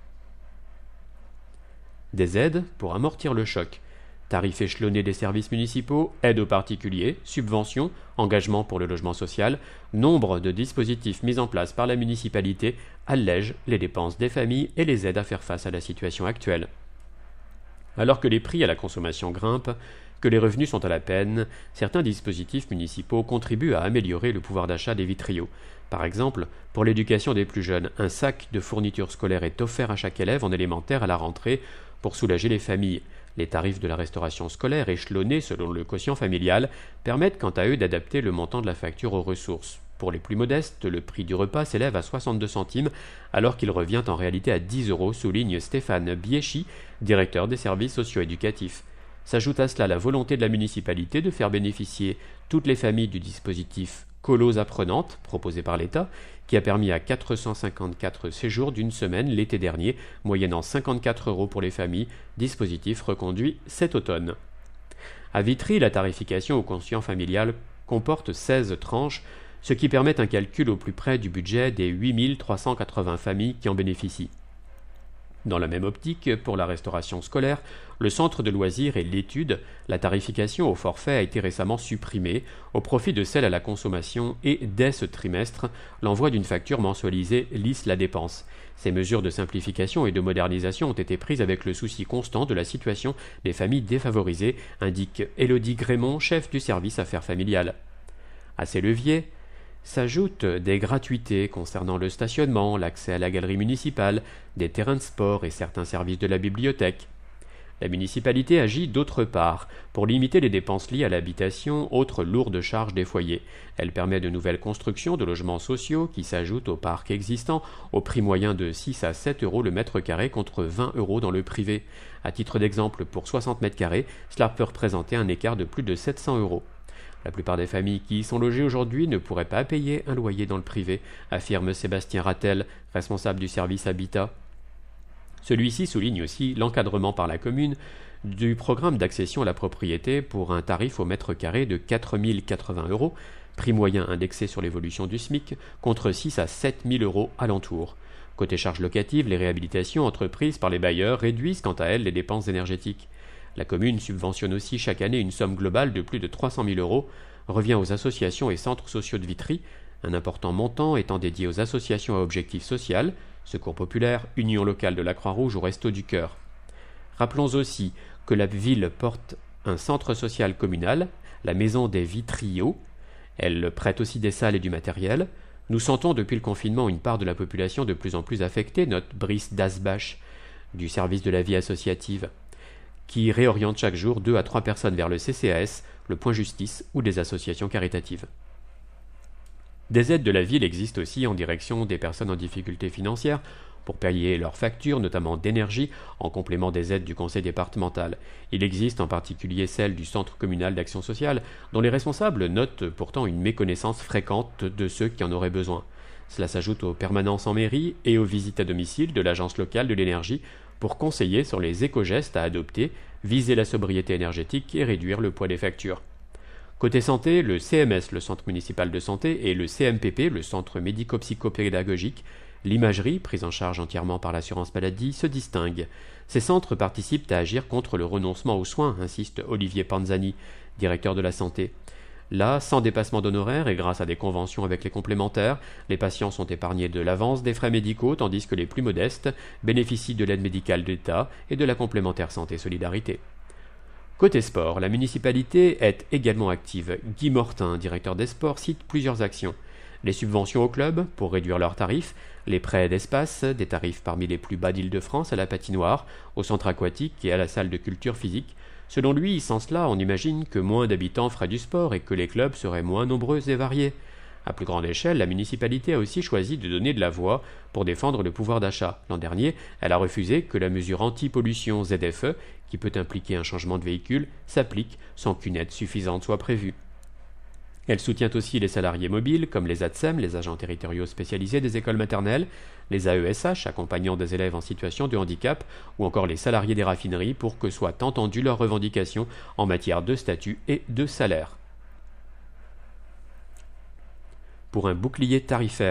Des aides pour amortir le choc. Tarifs échelonnés des services municipaux, aides aux particuliers, subventions, engagement pour le logement social, nombre de dispositifs mis en place par la municipalité allègent les dépenses des familles et les aident à faire face à la situation actuelle. Alors que les prix à la consommation grimpent, que les revenus sont à la peine, certains dispositifs municipaux contribuent à améliorer le pouvoir d'achat des vitriaux. Par exemple, pour l'éducation des plus jeunes, un sac de fournitures scolaires est offert à chaque élève en élémentaire à la rentrée pour soulager les familles. Les tarifs de la restauration scolaire, échelonnés selon le quotient familial, permettent quant à eux d'adapter le montant de la facture aux ressources. Pour les plus modestes, le prix du repas s'élève à 62 centimes, alors qu'il revient en réalité à 10 €, souligne Stéphane Biéchy, directeur des services socio-éducatifs. S'ajoute à cela la volonté de la municipalité de faire bénéficier toutes les familles du dispositif Colos apprenantes proposé par l'État, qui a permis à 454 séjours d'une semaine l'été dernier, moyennant 54 € pour les familles, dispositif reconduit cet automne. À Vitry, la tarification au quotient familial comporte 16 tranches, ce qui permet un calcul au plus près du budget des 8 380 familles qui en bénéficient. Dans la même optique, pour la restauration scolaire, le centre de loisirs et l'étude, la tarification au forfait a été récemment supprimée au profit de celle à la consommation et, dès ce trimestre, l'envoi d'une facture mensualisée lisse la dépense. Ces mesures de simplification et de modernisation ont été prises avec le souci constant de la situation des familles défavorisées, indique Élodie Grémont, chef du service affaires familiales. À ces leviers s'ajoutent des gratuités concernant le stationnement, l'accès à la galerie municipale, des terrains de sport et certains services de la bibliothèque. La municipalité agit d'autre part pour limiter les dépenses liées à l'habitation, autre lourde charge des foyers. Elle permet de nouvelles constructions de logements sociaux qui s'ajoutent au parc existant au prix moyen de 6 à 7 € le mètre carré contre 20 € dans le privé. À titre d'exemple, pour 60 mètres carrés, cela peut représenter un écart de plus de 700 €. La plupart des familles qui y sont logées aujourd'hui ne pourraient pas payer un loyer dans le privé, affirme Sébastien Rattel, responsable du service Habitat. Celui-ci souligne aussi l'encadrement par la commune du programme d'accession à la propriété pour un tarif au mètre carré de 4 080 €, prix moyen indexé sur l'évolution du SMIC, contre 6 à 7 000 € alentour. Côté charges locatives, les réhabilitations entreprises par les bailleurs réduisent quant à elles les dépenses énergétiques. La commune subventionne aussi chaque année une somme globale de plus de 300 000 €, revient aux associations et centres sociaux de Vitry, un important montant étant dédié aux associations à objectif social, Secours populaire, Union locale de la Croix-Rouge ou Restos du Cœur. Rappelons aussi que la ville porte un centre social communal, la Maison des Vitriaux. Elle prête aussi des salles et du matériel. Nous sentons depuis le confinement une part de la population de plus en plus affectée, note Brice Dasbach, du service de la vie associative, qui réoriente chaque jour 2 à 3 personnes vers le CCAS, le Point Justice ou des associations caritatives. Des aides de la ville existent aussi en direction des personnes en difficulté financière pour payer leurs factures, notamment d'énergie, en complément des aides du conseil départemental. Il existe en particulier celle du Centre communal d'action sociale, dont les responsables notent pourtant une méconnaissance fréquente de ceux qui en auraient besoin. Cela s'ajoute aux permanences en mairie et aux visites à domicile de l'Agence locale de l'énergie pour conseiller sur les éco-gestes à adopter, viser la sobriété énergétique et réduire le poids des factures. Côté santé, le CMS, le Centre municipal de santé, et le CMPP, le Centre médico-psychopédagogique, l'imagerie, prise en charge entièrement par l'assurance maladie, se distinguent. Ces centres participent à agir contre le renoncement aux soins, insiste Olivier Panzani, directeur de la santé. Là, sans dépassement d'honoraires et grâce à des conventions avec les complémentaires, les patients sont épargnés de l'avance des frais médicaux, tandis que les plus modestes bénéficient de l'aide médicale d'État et de la complémentaire santé solidarité. Côté sport, la municipalité est également active. Guy Mortin, directeur des sports, cite plusieurs actions. Les subventions aux clubs pour réduire leurs tarifs, les prêts d'espace, des tarifs parmi les plus bas d'Île-de-France à la patinoire, au centre aquatique et à la salle de culture physique. Selon lui, sans cela, on imagine que moins d'habitants feraient du sport et que les clubs seraient moins nombreux et variés. À plus grande échelle, la municipalité a aussi choisi de donner de la voix pour défendre le pouvoir d'achat. L'an dernier, elle a refusé que la mesure anti-pollution ZFE, qui peut impliquer un changement de véhicule, s'applique sans qu'une aide suffisante soit prévue. Elle soutient aussi les salariés mobiles, comme les ATSEM, les agents territoriaux spécialisés des écoles maternelles, les AESH, accompagnant des élèves en situation de handicap, ou encore les salariés des raffineries pour que soient entendues leurs revendications en matière de statut et de salaire. Pour un bouclier tarifaire,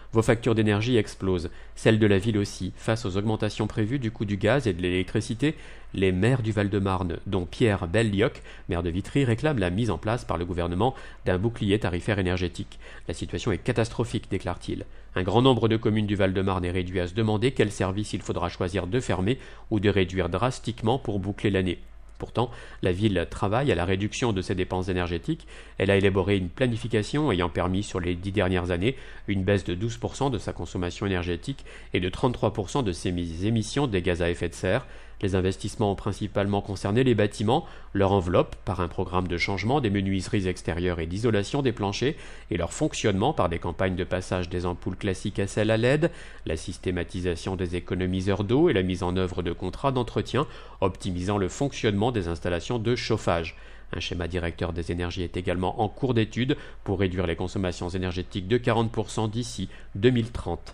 Vos factures d'énergie explosent, celles de la ville aussi. Face aux augmentations prévues du coût du gaz et de l'électricité, les maires du Val-de-Marne, dont Pierre Bellioc, maire de Vitry, réclament la mise en place par le gouvernement d'un bouclier tarifaire énergétique. La situation est catastrophique, déclare-t-il. Un grand nombre de communes du Val-de-Marne est réduit à se demander quel service il faudra choisir de fermer ou de réduire drastiquement pour boucler l'année. Pourtant, la ville travaille à la réduction de ses dépenses énergétiques. Elle a élaboré une planification ayant permis sur les 10 dernières années une baisse de 12% de sa consommation énergétique et de 33% de ses émissions des gaz à effet de serre. Les investissements ont principalement concerné les bâtiments, leur enveloppe par un programme de changement des menuiseries extérieures et d'isolation des planchers, et leur fonctionnement par des campagnes de passage des ampoules classiques à celles à LED, la systématisation des économiseurs d'eau et la mise en œuvre de contrats d'entretien optimisant le fonctionnement des installations de chauffage. Un schéma directeur des énergies est également en cours d'étude pour réduire les consommations énergétiques de 40% d'ici 2030.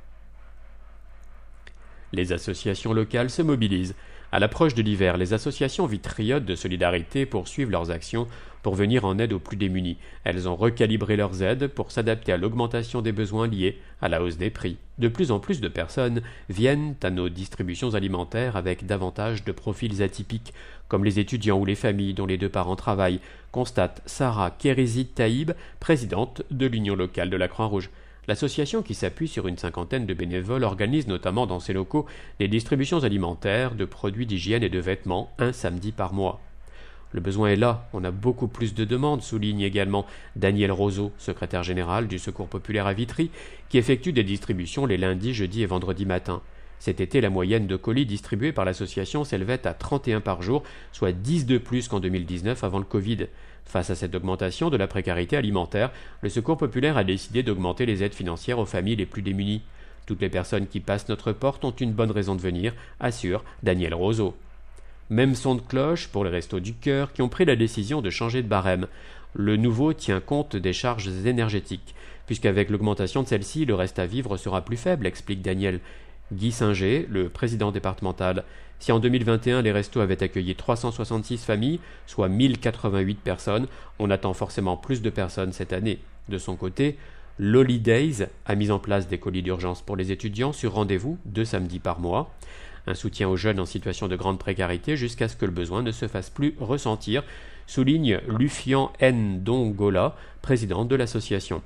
Les associations locales se mobilisent. À l'approche de l'hiver, les associations vitriotes de solidarité poursuivent leurs actions pour venir en aide aux plus démunis. Elles ont recalibré leurs aides pour s'adapter à l'augmentation des besoins liés à la hausse des prix. De plus en plus de personnes viennent à nos distributions alimentaires avec davantage de profils atypiques, comme les étudiants ou les familles dont les deux parents travaillent, constate Sarah Kérizit Taïb, présidente de l'Union locale de la Croix-Rouge. L'association, qui s'appuie sur une 50aine de bénévoles, organise notamment dans ses locaux des distributions alimentaires, de produits d'hygiène et de vêtements, un samedi par mois. Le besoin est là, on a beaucoup plus de demandes, souligne également Daniel Roseau, secrétaire général du Secours populaire à Vitry, qui effectue des distributions les lundis, jeudis et vendredis matins. Cet été, la moyenne de colis distribués par l'association s'élevait à 31 par jour, soit 10 de plus qu'en 2019 avant le Covid. Face à cette augmentation de la précarité alimentaire, le Secours populaire a décidé d'augmenter les aides financières aux familles les plus démunies. Toutes les personnes qui passent notre porte ont une bonne raison de venir, assure Daniel Roseau. Même son de cloche pour les Restos du Cœur qui ont pris la décision de changer de barème. Le nouveau tient compte des charges énergétiques, puisqu'avec l'augmentation de celle-ci, le reste à vivre sera plus faible, explique Daniel. Guy Singer, le président départemental. Si en 2021 les restos avaient accueilli 366 familles, soit 1088 personnes, on attend forcément plus de personnes cette année. De son côté, l'Holidays a mis en place des colis d'urgence pour les étudiants sur rendez-vous 2 samedis par mois. Un soutien aux jeunes en situation de grande précarité jusqu'à ce que le besoin ne se fasse plus ressentir, souligne Lufian Ndongola, président de l'association.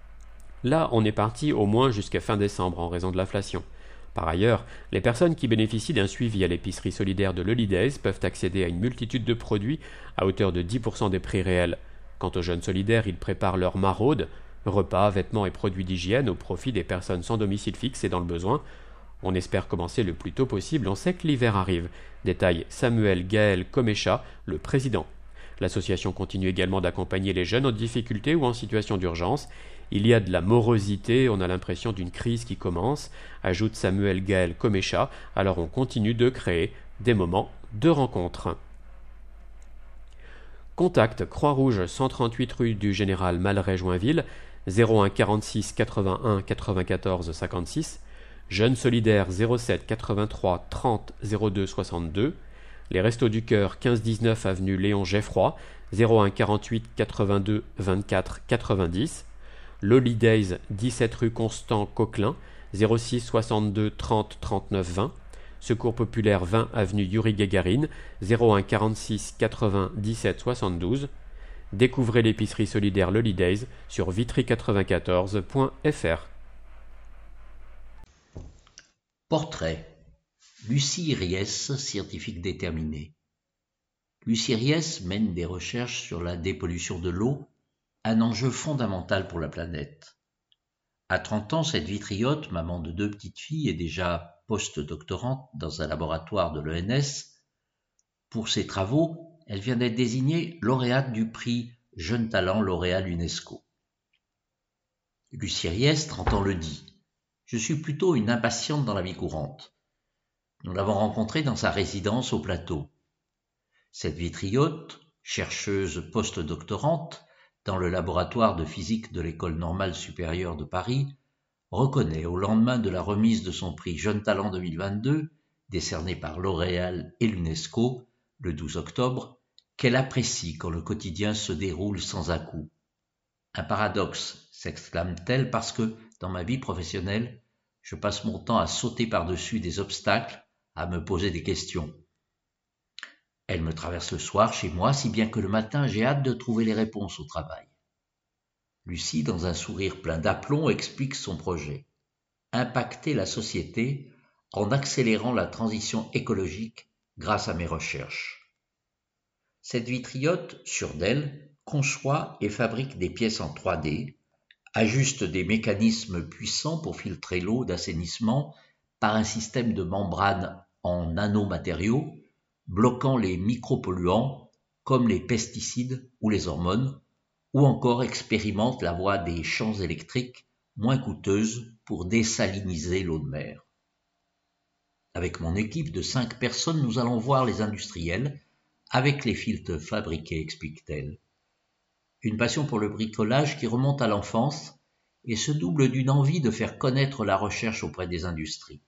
Là, on est parti au moins jusqu'à fin décembre en raison de l'inflation. Par ailleurs, les personnes qui bénéficient d'un suivi à l'épicerie solidaire de l'Holidays peuvent accéder à une multitude de produits à hauteur de 10% des prix réels. Quant aux jeunes solidaires, ils préparent leur maraude, repas, vêtements et produits d'hygiène au profit des personnes sans domicile fixe et dans le besoin. On espère commencer le plus tôt possible, on sait que l'hiver arrive. Détaille Samuel Gaël Comécha, le président. L'association continue également d'accompagner les jeunes en difficulté ou en situation d'urgence. Il y a de la morosité, on a l'impression d'une crise qui commence, ajoute Samuel Gaël Comécha, alors on continue de créer des moments de rencontre. Contact Croix-Rouge 138 rue du Général Malray-Joinville, 01 46 81 94 56, Jeunes Solidaires 07 83 30 02 62, les Restos du Cœur 15-19 avenue Léon Geffroy, 01 48 82 24 90, l'Holidays 17 rue Constant Coquelin, 06 62 30 39 20, Secours populaire 20 avenue Yuri Gagarine, 01 46 80 17 72. Découvrez l'épicerie solidaire l'Holidays sur vitry94.fr. Portrait. Lucie Ries, scientifique déterminée. Lucie Ries mène des recherches sur la dépollution de l'eau, un enjeu fondamental pour la planète. À 30 ans, cette vitriote, maman de 2 petites filles et déjà post-doctorante dans un laboratoire de l'ENS, pour ses travaux, elle vient d'être désignée lauréate du prix Jeune Talent lauréat l'UNESCO. Lucie Ries, 30 ans, le dit. Je suis plutôt une impatiente dans la vie courante. Nous l'avons rencontrée dans sa résidence au Plateau. Cette vitriote, chercheuse post-doctorante dans le laboratoire de physique de l'École normale supérieure de Paris, reconnaît au lendemain de la remise de son prix Jeune Talent 2022, décerné par L'Oréal et l'UNESCO, le 12 octobre, qu'elle apprécie quand le quotidien se déroule sans à-coups. Un paradoxe, s'exclame-t-elle, parce que, dans ma vie professionnelle, je passe mon temps à sauter par-dessus des obstacles, à me poser des questions. Elle me traverse le soir chez moi, si bien que le matin, j'ai hâte de trouver les réponses au travail. Lucie, dans un sourire plein d'aplomb, explique son projet. Impacter la société en accélérant la transition écologique grâce à mes recherches. Cette vitriote, sûre d'elle, conçoit et fabrique des pièces en 3D, ajuste des mécanismes puissants pour filtrer l'eau d'assainissement par un système de membrane en nanomatériaux, bloquant les micropolluants comme les pesticides ou les hormones, ou encore expérimente la voie des champs électriques moins coûteuses pour désaliniser l'eau de mer. Avec mon équipe de 5 personnes, nous allons voir les industriels avec les filtres fabriqués, explique-t-elle. Une passion pour le bricolage qui remonte à l'enfance et se double d'une envie de faire connaître la recherche auprès des industries.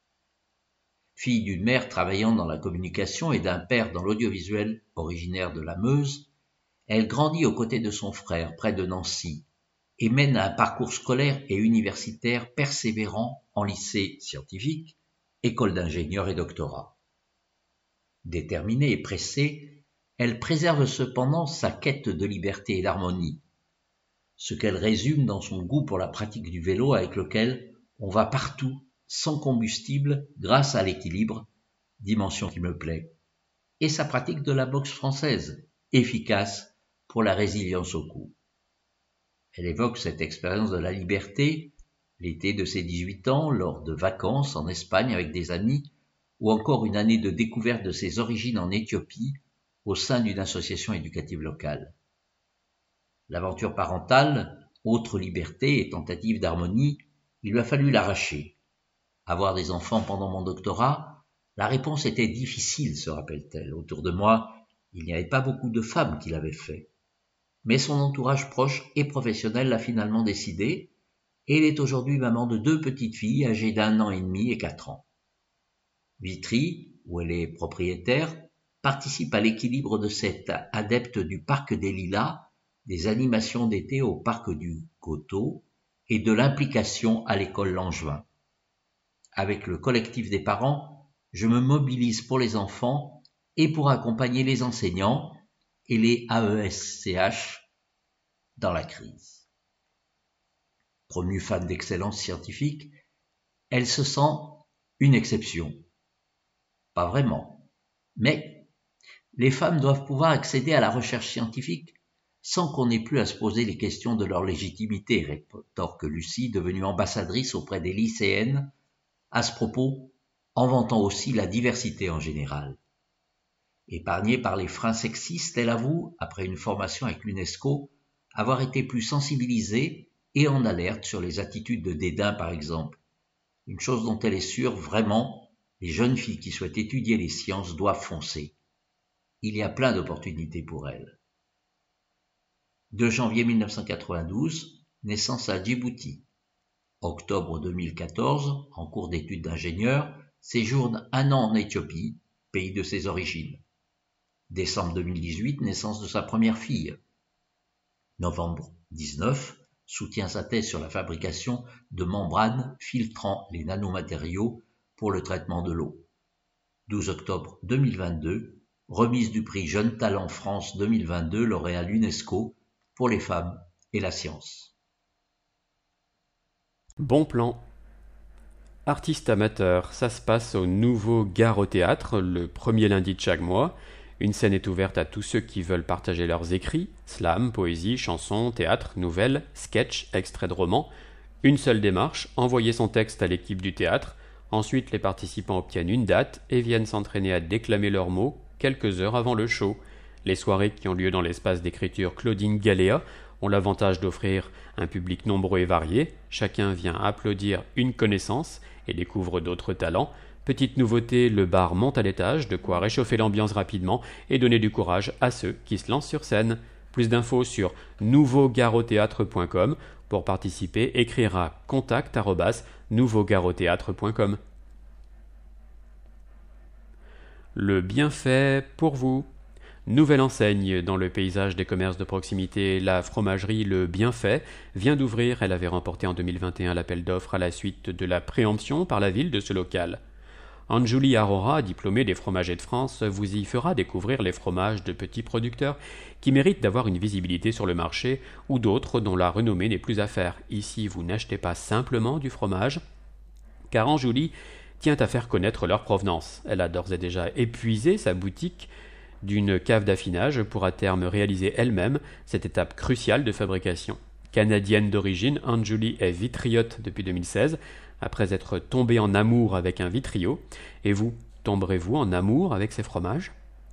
Fille d'une mère travaillant dans la communication et d'un père dans l'audiovisuel originaire de la Meuse, elle grandit aux côtés de son frère près de Nancy et mène un parcours scolaire et universitaire persévérant en lycée scientifique, école d'ingénieur et doctorat. Déterminée et pressée, elle préserve cependant sa quête de liberté et d'harmonie, ce qu'elle résume dans son goût pour la pratique du vélo avec lequel on va partout sans combustible grâce à l'équilibre, dimension qui me plaît, et sa pratique de la boxe française, efficace pour la résilience au cou. Elle évoque cette expérience de la liberté, l'été de ses 18 ans, lors de vacances en Espagne avec des amis, ou encore une année de découverte de ses origines en Éthiopie au sein d'une association éducative locale. L'aventure parentale, autre liberté et tentative d'harmonie, il lui a fallu l'arracher. Avoir des enfants pendant mon doctorat, la réponse était difficile, se rappelle-t-elle. Autour de moi, il n'y avait pas beaucoup de femmes qui l'avaient fait. Mais son entourage proche et professionnel l'a finalement décidé, et elle est aujourd'hui maman de 2 petites filles âgées d'1 an et demi et 4 ans. Vitry, où elle est propriétaire, participe à l'équilibre de cette adepte du Parc des Lilas, des animations d'été au Parc du Coteau et de l'implication à l'école Langevin. Avec le collectif des parents, je me mobilise pour les enfants et pour accompagner les enseignants et les AESCH dans la crise. Promue femme d'excellence scientifique, elle se sent une exception. Pas vraiment. Mais les femmes doivent pouvoir accéder à la recherche scientifique sans qu'on ait plus à se poser les questions de leur légitimité, rétorque Lucie, devenue ambassadrice auprès des lycéennes, à ce propos, en vantant aussi la diversité en général. Épargnée par les freins sexistes, elle avoue, après une formation avec l'UNESCO, avoir été plus sensibilisée et en alerte sur les attitudes de dédain, par exemple. Une chose dont elle est sûre, vraiment, les jeunes filles qui souhaitent étudier les sciences doivent foncer. Il y a plein d'opportunités pour elles. 2 janvier 1992, naissance à Djibouti. Octobre 2014, en cours d'études d'ingénieur, séjourne 1 an en Éthiopie, pays de ses origines. Décembre 2018, naissance de sa première fille. Novembre 19, soutient sa thèse sur la fabrication de membranes filtrant les nanomatériaux pour le traitement de l'eau. 12 octobre 2022, remise du prix Jeune Talent France 2022, lauréat l'UNESCO pour les femmes et la science. Bon plan. Artiste amateur, ça se passe au Nouveau Gare au Théâtre, le premier lundi de chaque mois. Une scène est ouverte à tous ceux qui veulent partager leurs écrits, slam, poésie, chansons, théâtre, nouvelles, sketchs, extraits de romans. Une seule démarche, envoyer son texte à l'équipe du théâtre. Ensuite, les participants obtiennent une date et viennent s'entraîner à déclamer leurs mots quelques heures avant le show. Les soirées qui ont lieu dans l'espace d'écriture Claudine Galéa ont l'avantage d'offrir un public nombreux et varié. Chacun vient applaudir une connaissance et découvre d'autres talents. Petite nouveauté, le bar monte à l'étage, de quoi réchauffer l'ambiance rapidement et donner du courage à ceux qui se lancent sur scène. Plus d'infos sur nouveaugarotheatre.com. Pour participer, écrire à contact@nouveaugarotheatre.com. Le bienfait pour vous. Nouvelle enseigne dans le paysage des commerces de proximité, la fromagerie Le Bienfait vient d'ouvrir. Elle avait remporté en 2021 l'appel d'offres à la suite de la préemption par la ville de ce local. Anjuli Arora, diplômée des fromagers de France, vous y fera découvrir les fromages de petits producteurs qui méritent d'avoir une visibilité sur le marché ou d'autres dont la renommée n'est plus à faire. Ici, vous n'achetez pas simplement du fromage, car Anjuli tient à faire connaître leur provenance. Elle a d'ores et déjà épuisé sa boutique d'une cave d'affinage pour à terme réaliser elle-même cette étape cruciale de fabrication. Canadienne d'origine, Anjuli est vitriote depuis 2016, après être tombée en amour avec un vitrio. Et vous, tomberez-vous en amour avec ces fromages ?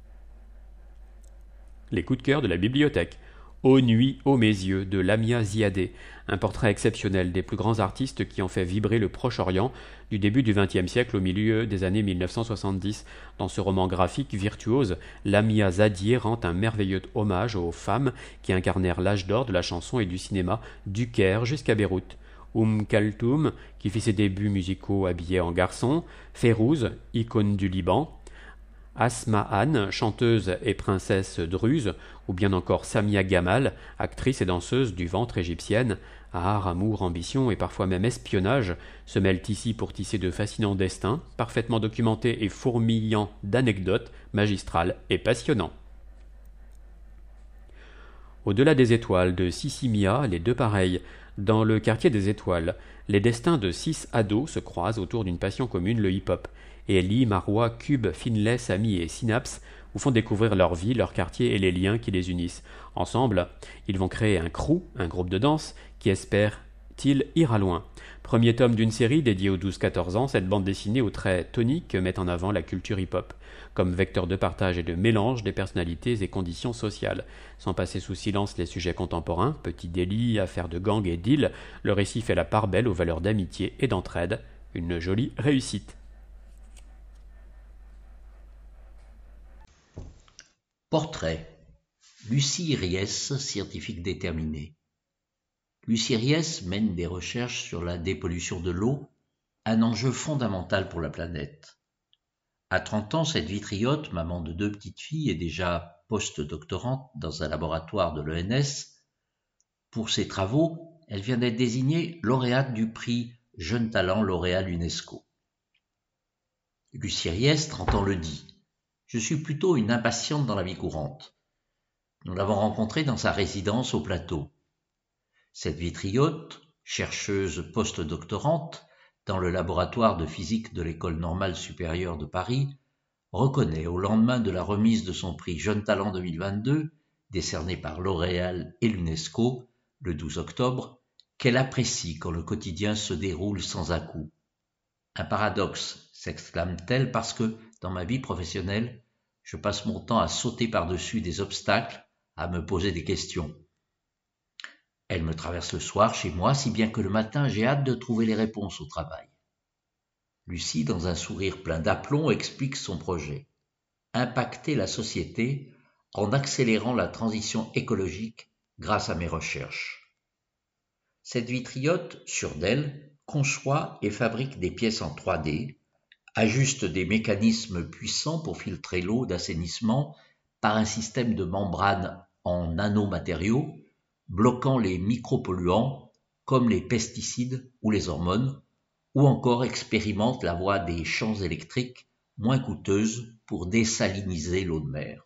Les coups de cœur de la bibliothèque. Ô nuit, ô mes yeux, de Lamia Ziadé, un portrait exceptionnel des plus grands artistes qui ont fait vibrer le Proche-Orient du début du XXe siècle au milieu des années 1970. Dans ce roman graphique virtuose, Lamia Zadie rend un merveilleux hommage aux femmes qui incarnèrent l'âge d'or de la chanson et du cinéma du Caire jusqu'à Beyrouth. Kaltoum, qui fit ses débuts musicaux habillée en garçon, Férouz, icône du Liban, Asma'an, chanteuse et princesse druze, ou bien encore Samia Gamal, actrice et danseuse du ventre égyptienne. Art, amour, ambition et parfois même espionnage se mêlent ici pour tisser de fascinants destins, parfaitement documentés et fourmillant d'anecdotes magistrales et passionnants. Au-delà des étoiles de Sissimia, les deux pareils. Dans le quartier des étoiles, les destins de 6 ados se croisent autour d'une passion commune, le hip-hop. Et Ellie, Marwa, Cube, Finlay, Samy et Synapse vous font découvrir leur vie, leur quartier et les liens qui les unissent. Ensemble, ils vont créer un crew, un groupe de danse, qui espère-t-il ira loin. Premier tome d'une série dédiée aux 12-14 ans, cette bande dessinée aux traits toniques met en avant la culture hip-hop, comme vecteur de partage et de mélange des personnalités et conditions sociales. Sans passer sous silence les sujets contemporains, petits délits, affaires de gang et deals, le récit fait la part belle aux valeurs d'amitié et d'entraide. Une jolie réussite. Portrait. Lucie Ries, scientifique déterminée. Lucie Ries mène des recherches sur la dépollution de l'eau, un enjeu fondamental pour la planète. À 30 ans, cette vitriote, maman de 2 petites filles et déjà post-doctorante dans un laboratoire de l'ENS, pour ses travaux, elle vient d'être désignée lauréate du prix Jeune Talent lauréat l'UNESCO. Lucie Ries, 30 ans, le dit. Je suis plutôt une impatiente dans la vie courante. Nous l'avons rencontrée dans sa résidence au plateau. Cette vitriote, chercheuse post-doctorante dans le laboratoire de physique de l'École normale supérieure de Paris, reconnaît au lendemain de la remise de son prix Jeune Talent 2022, décerné par L'Oréal et l'UNESCO le 12 octobre, qu'elle apprécie quand le quotidien se déroule sans à-coups. Un paradoxe, s'exclame-t-elle, parce que, dans ma vie professionnelle, je passe mon temps à sauter par-dessus des obstacles, à me poser des questions. Elle me traverse le soir chez moi, si bien que le matin, j'ai hâte de trouver les réponses au travail. Lucie, dans un sourire plein d'aplomb, explique son projet. Impacter la société en accélérant la transition écologique grâce à mes recherches. Cette vitriote, sûre d'elle, conçoit et fabrique des pièces en 3D, ajuste des mécanismes puissants pour filtrer l'eau d'assainissement par un système de membrane en nanomatériaux, bloquant les micropolluants comme les pesticides ou les hormones, ou encore expérimente la voie des champs électriques moins coûteuses pour désaliniser l'eau de mer.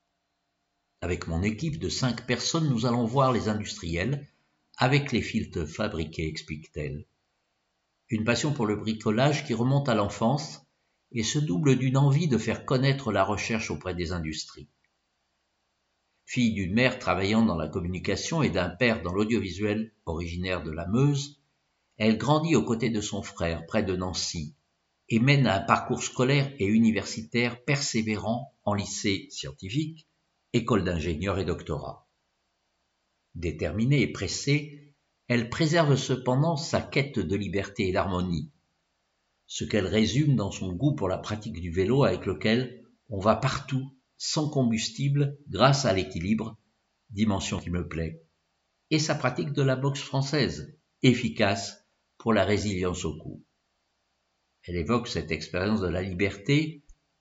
Avec mon équipe de 5 personnes, nous allons voir les industriels avec les filtres fabriqués, explique-t-elle. Une passion pour le bricolage qui remonte à l'enfance et se double d'une envie de faire connaître la recherche auprès des industries. Fille d'une mère travaillant dans la communication et d'un père dans l'audiovisuel originaire de la Meuse, elle grandit aux côtés de son frère près de Nancy et mène un parcours scolaire et universitaire persévérant en lycée scientifique, école d'ingénieur et doctorat. Déterminée et pressée, elle préserve cependant sa quête de liberté et d'harmonie, ce qu'elle résume dans son goût pour la pratique du vélo avec lequel on va partout sans combustible grâce à l'équilibre, dimension qui me plaît, et sa pratique de la boxe française, efficace pour la résilience au cou. Elle évoque cette expérience de la liberté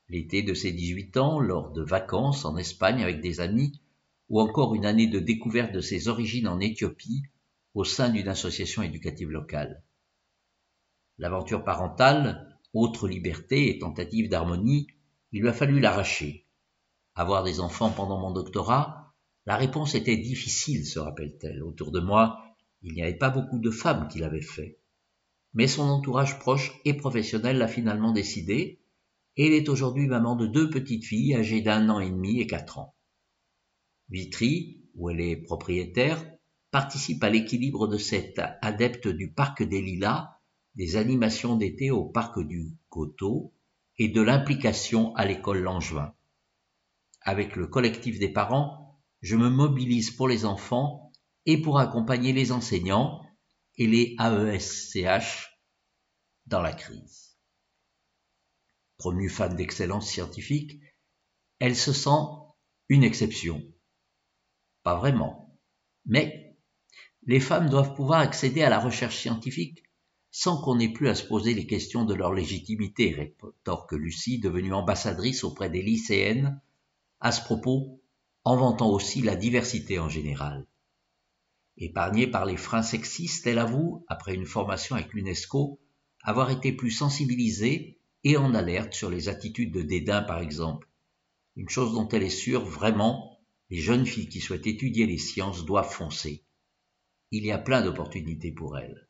l'été de ses 18 ans, lors de vacances en Espagne avec des amis, ou encore une année de découverte de ses origines en Éthiopie au sein d'une association éducative locale. L'aventure parentale, autre liberté et tentative d'harmonie, il lui a fallu l'arracher. Avoir des enfants pendant mon doctorat, la réponse était difficile, se rappelle-t-elle. Autour de moi, il n'y avait pas beaucoup de femmes qui l'avaient fait. Mais son entourage proche et professionnel l'a finalement décidé, et elle est aujourd'hui maman de 2 petites filles âgées d'1 an et demi et 4 ans. Vitry, où elle est propriétaire, participe à l'équilibre de cette adepte du Parc des Lilas, des animations d'été au Parc du Coteau et de l'implication à l'école Langevin. Avec le collectif des parents, je me mobilise pour les enfants et pour accompagner les enseignants et les AESCH dans la crise. Promue femme d'excellence scientifique, elle se sent une exception. Pas vraiment. Mais les femmes doivent pouvoir accéder à la recherche scientifique sans qu'on ait plus à se poser les questions de leur légitimité, rétorque Lucie, devenue ambassadrice auprès des lycéennes, à ce propos, en vantant aussi la diversité en général. Épargnée par les freins sexistes, elle avoue, après une formation avec l'UNESCO, avoir été plus sensibilisée et en alerte sur les attitudes de dédain, par exemple. Une chose dont elle est sûre, vraiment, les jeunes filles qui souhaitent étudier les sciences doivent foncer. Il y a plein d'opportunités pour elles.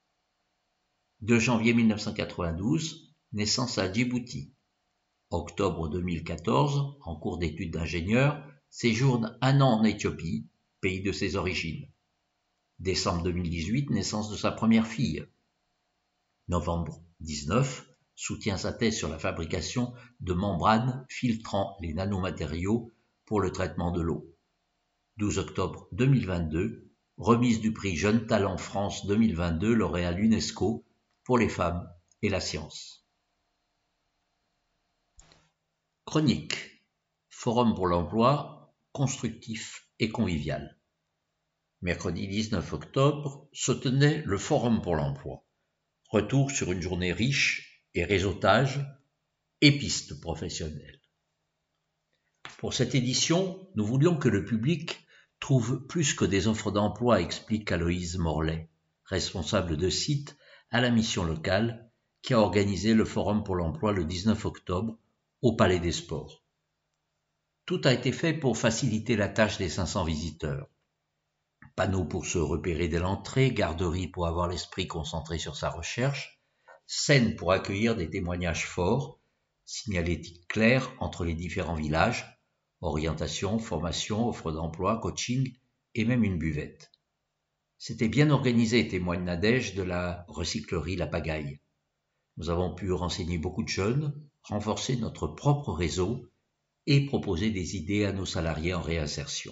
2 janvier 1992, naissance à Djibouti. Octobre 2014, en cours d'études d'ingénieur, séjourne 1 an en Éthiopie, pays de ses origines. Décembre 2018, naissance de sa première fille. Novembre 19, soutient sa thèse sur la fabrication de membranes filtrant les nanomatériaux pour le traitement de l'eau. 12 octobre 2022, remise du prix Jeune Talent France 2022, lauréat l'UNESCO pour les femmes et la science. Chronique. Forum pour l'emploi, constructif et convivial. Mercredi 19 octobre se tenait le Forum pour l'emploi. Retour sur une journée riche et réseautage et pistes professionnelles. Pour cette édition, nous voulions que le public trouve plus que des offres d'emploi, explique Aloïse Morlet, responsable de site à la mission locale, qui a organisé le Forum pour l'emploi le 19 octobre au Palais des Sports. Tout a été fait pour faciliter la tâche des 500 visiteurs. Panneaux pour se repérer dès l'entrée, garderie pour avoir l'esprit concentré sur sa recherche, scène pour accueillir des témoignages forts, signalétique claire entre les différents villages, orientation, formation, offre d'emploi, coaching et même une buvette. C'était bien organisé, témoigne Nadège de la recyclerie La Pagaille. Nous avons pu renseigner beaucoup de jeunes, renforcer notre propre réseau et proposer des idées à nos salariés en réinsertion.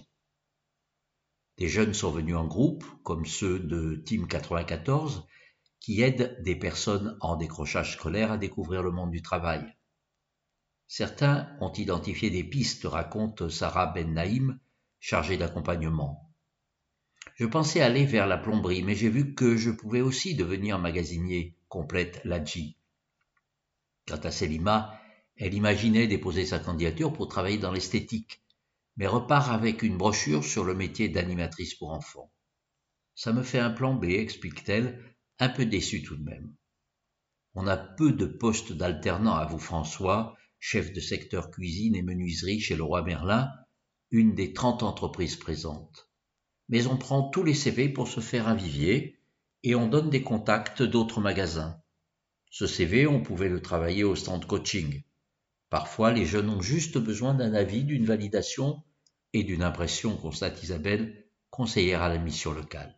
Des jeunes sont venus en groupe, comme ceux de Team 94, qui aident des personnes en décrochage scolaire à découvrir le monde du travail. Certains ont identifié des pistes, raconte Sarah Ben Naïm, chargée d'accompagnement. Je pensais aller vers la plomberie, mais j'ai vu que je pouvais aussi devenir magasinier, complète Ladji. Quant à Selima, elle imaginait déposer sa candidature pour travailler dans l'esthétique, mais repart avec une brochure sur le métier d'animatrice pour enfants. Ça me fait un plan B, explique-t-elle, un peu déçue tout de même. On a peu de postes d'alternants, avoue François, chef de secteur cuisine et menuiserie chez Leroy Merlin, une des 30 entreprises présentes. Mais on prend tous les CV pour se faire un vivier et on donne des contacts d'autres magasins. Ce CV, on pouvait le travailler au stand coaching. Parfois, les jeunes ont juste besoin d'un avis, d'une validation et d'une impression, constate Isabelle, conseillère à la mission locale.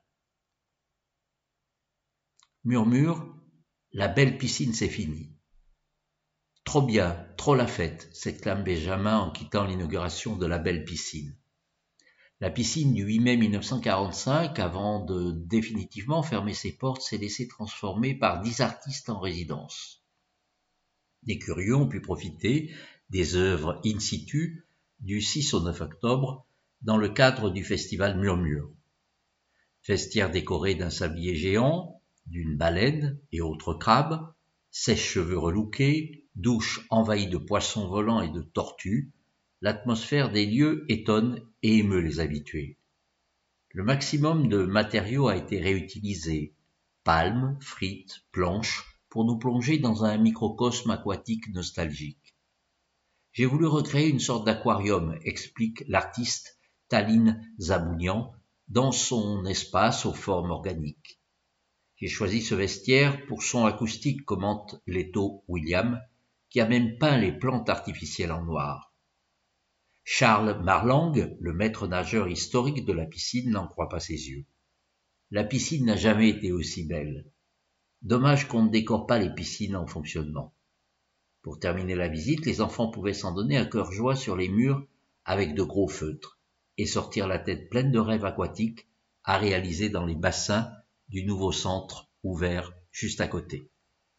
Murmure, la belle piscine c'est fini. Trop bien, trop la fête, s'exclame Benjamin en quittant l'inauguration de la belle piscine. La piscine du 8 mai 1945, avant de définitivement fermer ses portes, s'est laissée transformer par 10 artistes en résidence. Des curieux ont pu profiter des œuvres in situ du 6 au 9 octobre dans le cadre du festival Murmure. Vestiaire décoré d'un sablier géant, d'une baleine et autres crabes, sèche-cheveux relookés, douche envahie de poissons volants et de tortues, l'atmosphère des lieux étonne et émeut les habitués. Le maximum de matériaux a été réutilisé, palmes, frites, planches, pour nous plonger dans un microcosme aquatique nostalgique. J'ai voulu recréer une sorte d'aquarium, explique l'artiste Taline Zabounian, dans son espace aux formes organiques. J'ai choisi ce vestiaire pour son acoustique, commente Leto William, qui a même peint les plantes artificielles en noir. Charles Marlang, le maître nageur historique de la piscine, n'en croit pas ses yeux. La piscine n'a jamais été aussi belle. Dommage qu'on ne décore pas les piscines en fonctionnement. Pour terminer la visite, les enfants pouvaient s'en donner à cœur joie sur les murs avec de gros feutres et sortir la tête pleine de rêves aquatiques à réaliser dans les bassins du nouveau centre ouvert juste à côté.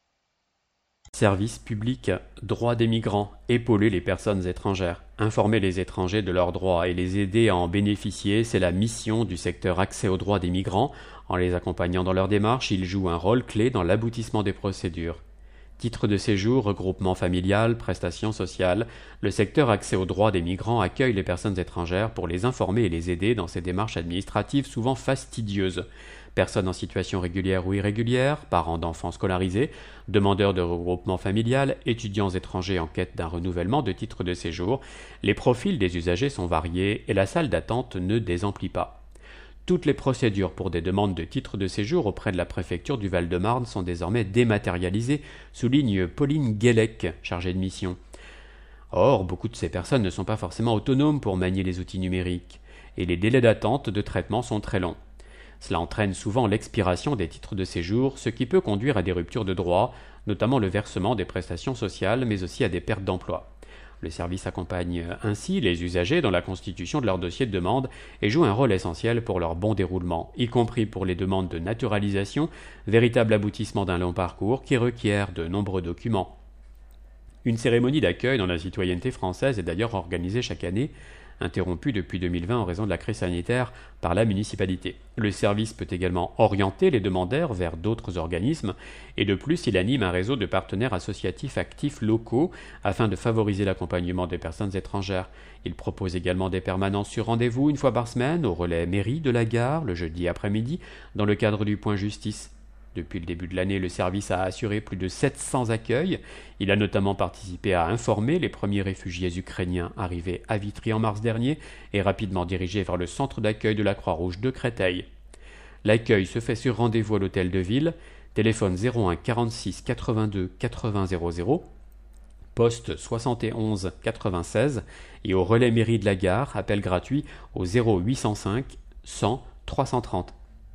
Service public, droits des migrants, épauler les personnes étrangères. Informer les étrangers de leurs droits et les aider à en bénéficier, c'est la mission du secteur accès aux droits des migrants. En les accompagnant dans leur démarche, il joue un rôle clé dans l'aboutissement des procédures. Titre de séjour, regroupement familial, prestations sociales, le secteur accès aux droits des migrants accueille les personnes étrangères pour les informer et les aider dans ces démarches administratives souvent fastidieuses. Personnes en situation régulière ou irrégulière, parents d'enfants scolarisés, demandeurs de regroupement familial, étudiants étrangers en quête d'un renouvellement de titre de séjour, les profils des usagers sont variés et la salle d'attente ne désemplit pas. Toutes les procédures pour des demandes de titre de séjour auprès de la préfecture du Val-de-Marne sont désormais dématérialisées, souligne Pauline Guélec, chargée de mission. Or, beaucoup de ces personnes ne sont pas forcément autonomes pour manier les outils numériques, et les délais d'attente de traitement sont très longs. Cela entraîne souvent l'expiration des titres de séjour, ce qui peut conduire à des ruptures de droits, notamment le versement des prestations sociales, mais aussi à des pertes d'emploi. Le service accompagne ainsi les usagers dans la constitution de leur dossier de demande et joue un rôle essentiel pour leur bon déroulement, y compris pour les demandes de naturalisation, véritable aboutissement d'un long parcours qui requiert de nombreux documents. Une cérémonie d'accueil dans la citoyenneté française est d'ailleurs organisée chaque année, interrompue depuis 2020 en raison de la crise sanitaire par la municipalité. Le service peut également orienter les demandeurs vers d'autres organismes et de plus il anime un réseau de partenaires associatifs actifs locaux afin de favoriser l'accompagnement des personnes étrangères. Il propose également des permanences sur rendez-vous une fois par semaine au relais mairie de la gare le jeudi après-midi dans le cadre du point justice. Depuis le début de l'année, le service a assuré plus de 700 accueils. Il a notamment participé à informer les premiers réfugiés ukrainiens arrivés à Vitry en mars dernier et rapidement dirigés vers le centre d'accueil de la Croix-Rouge de Créteil. L'accueil se fait sur rendez-vous à l'hôtel de ville, téléphone 01 46 82 80 00, poste 71 96 et au relais mairie de la gare, appel gratuit au 0805 100 330.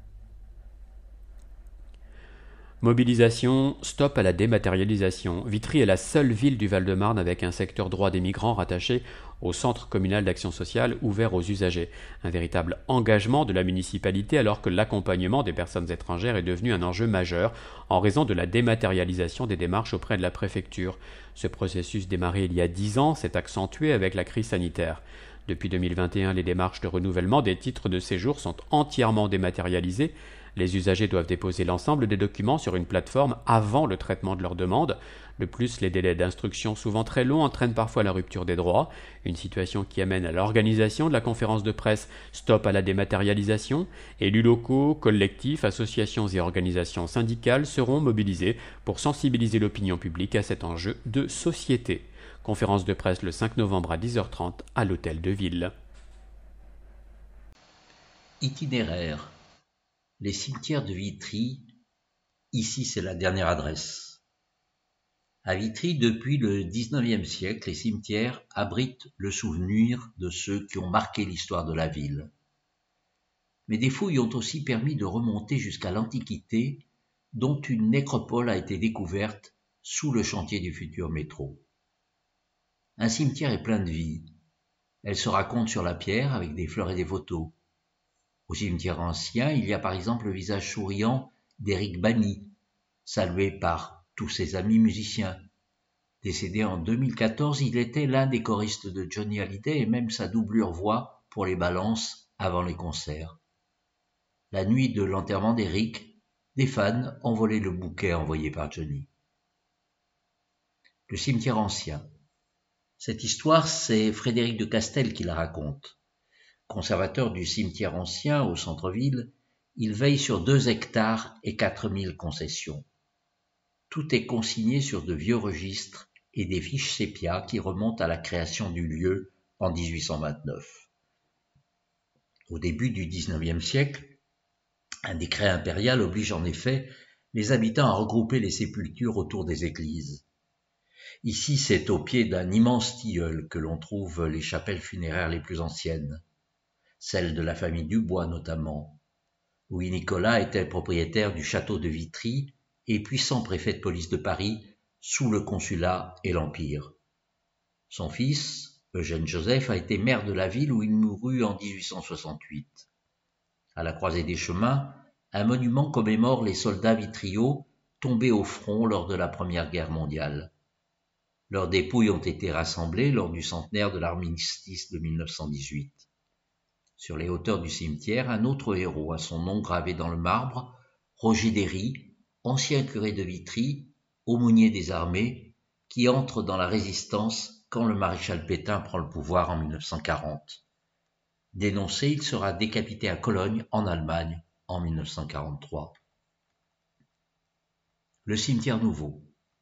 Mobilisation, stop à la dématérialisation. Vitry est la seule ville du Val-de-Marne avec un secteur droit des migrants rattaché au centre communal d'action sociale ouvert aux usagers. Un véritable engagement de la municipalité alors que l'accompagnement des personnes étrangères est devenu un enjeu majeur en raison de la dématérialisation des démarches auprès de la préfecture. Ce processus démarré il y a 10 ans s'est accentué avec la crise sanitaire. Depuis 2021, les démarches de renouvellement des titres de séjour sont entièrement dématérialisées. Les usagers doivent déposer l'ensemble des documents sur une plateforme avant le traitement de leur demande. De plus, les délais d'instruction souvent très longs entraînent parfois la rupture des droits, une situation qui amène à l'organisation de la conférence de presse Stop à la dématérialisation. Élus locaux, collectifs, associations et organisations syndicales seront mobilisés pour sensibiliser l'opinion publique à cet enjeu de société. Conférence de presse le 5 novembre à 10h30 à l'hôtel de ville. Itinéraire. Les cimetières de Vitry, ici c'est la dernière adresse. À Vitry, depuis le XIXe siècle, les cimetières abritent le souvenir de ceux qui ont marqué l'histoire de la ville. Mais des fouilles ont aussi permis de remonter jusqu'à l'Antiquité, dont une nécropole a été découverte sous le chantier du futur métro. Un cimetière est plein de vie. Elle se raconte sur la pierre avec des fleurs et des photos. Au cimetière ancien, il y a par exemple le visage souriant d'Éric Bany, salué par tous ses amis musiciens. Décédé en 2014, il était l'un des choristes de Johnny Hallyday et même sa doublure voix pour les balances avant les concerts. La nuit de l'enterrement d'Éric, des fans ont volé le bouquet envoyé par Johnny. Le cimetière ancien. Cette histoire, c'est Frédéric de Castel qui la raconte. Conservateur du cimetière ancien au centre-ville, il veille sur 2 hectares et 4000 concessions. Tout est consigné sur de vieux registres et des fiches sépia qui remontent à la création du lieu en 1829. Au début du XIXe siècle, un décret impérial oblige en effet les habitants à regrouper les sépultures autour des églises. Ici, c'est au pied d'un immense tilleul que l'on trouve les chapelles funéraires les plus anciennes, celles de la famille Dubois notamment. Louis Nicolas était propriétaire du château de Vitry et puissant préfet de police de Paris sous le Consulat et l'Empire. Son fils, Eugène Joseph, a été maire de la ville où il mourut en 1868. À la croisée des chemins, un monument commémore les soldats vitriots tombés au front lors de la Première Guerre mondiale. Leurs dépouilles ont été rassemblées lors du centenaire de l'armistice de 1918. Sur les hauteurs du cimetière, un autre héros a son nom gravé dans le marbre, Roger d'Héry, ancien curé de Vitry, aumônier des armées, qui entre dans la résistance quand le maréchal Pétain prend le pouvoir en 1940. Dénoncé, il sera décapité à Cologne, en Allemagne, en 1943. Le cimetière nouveau.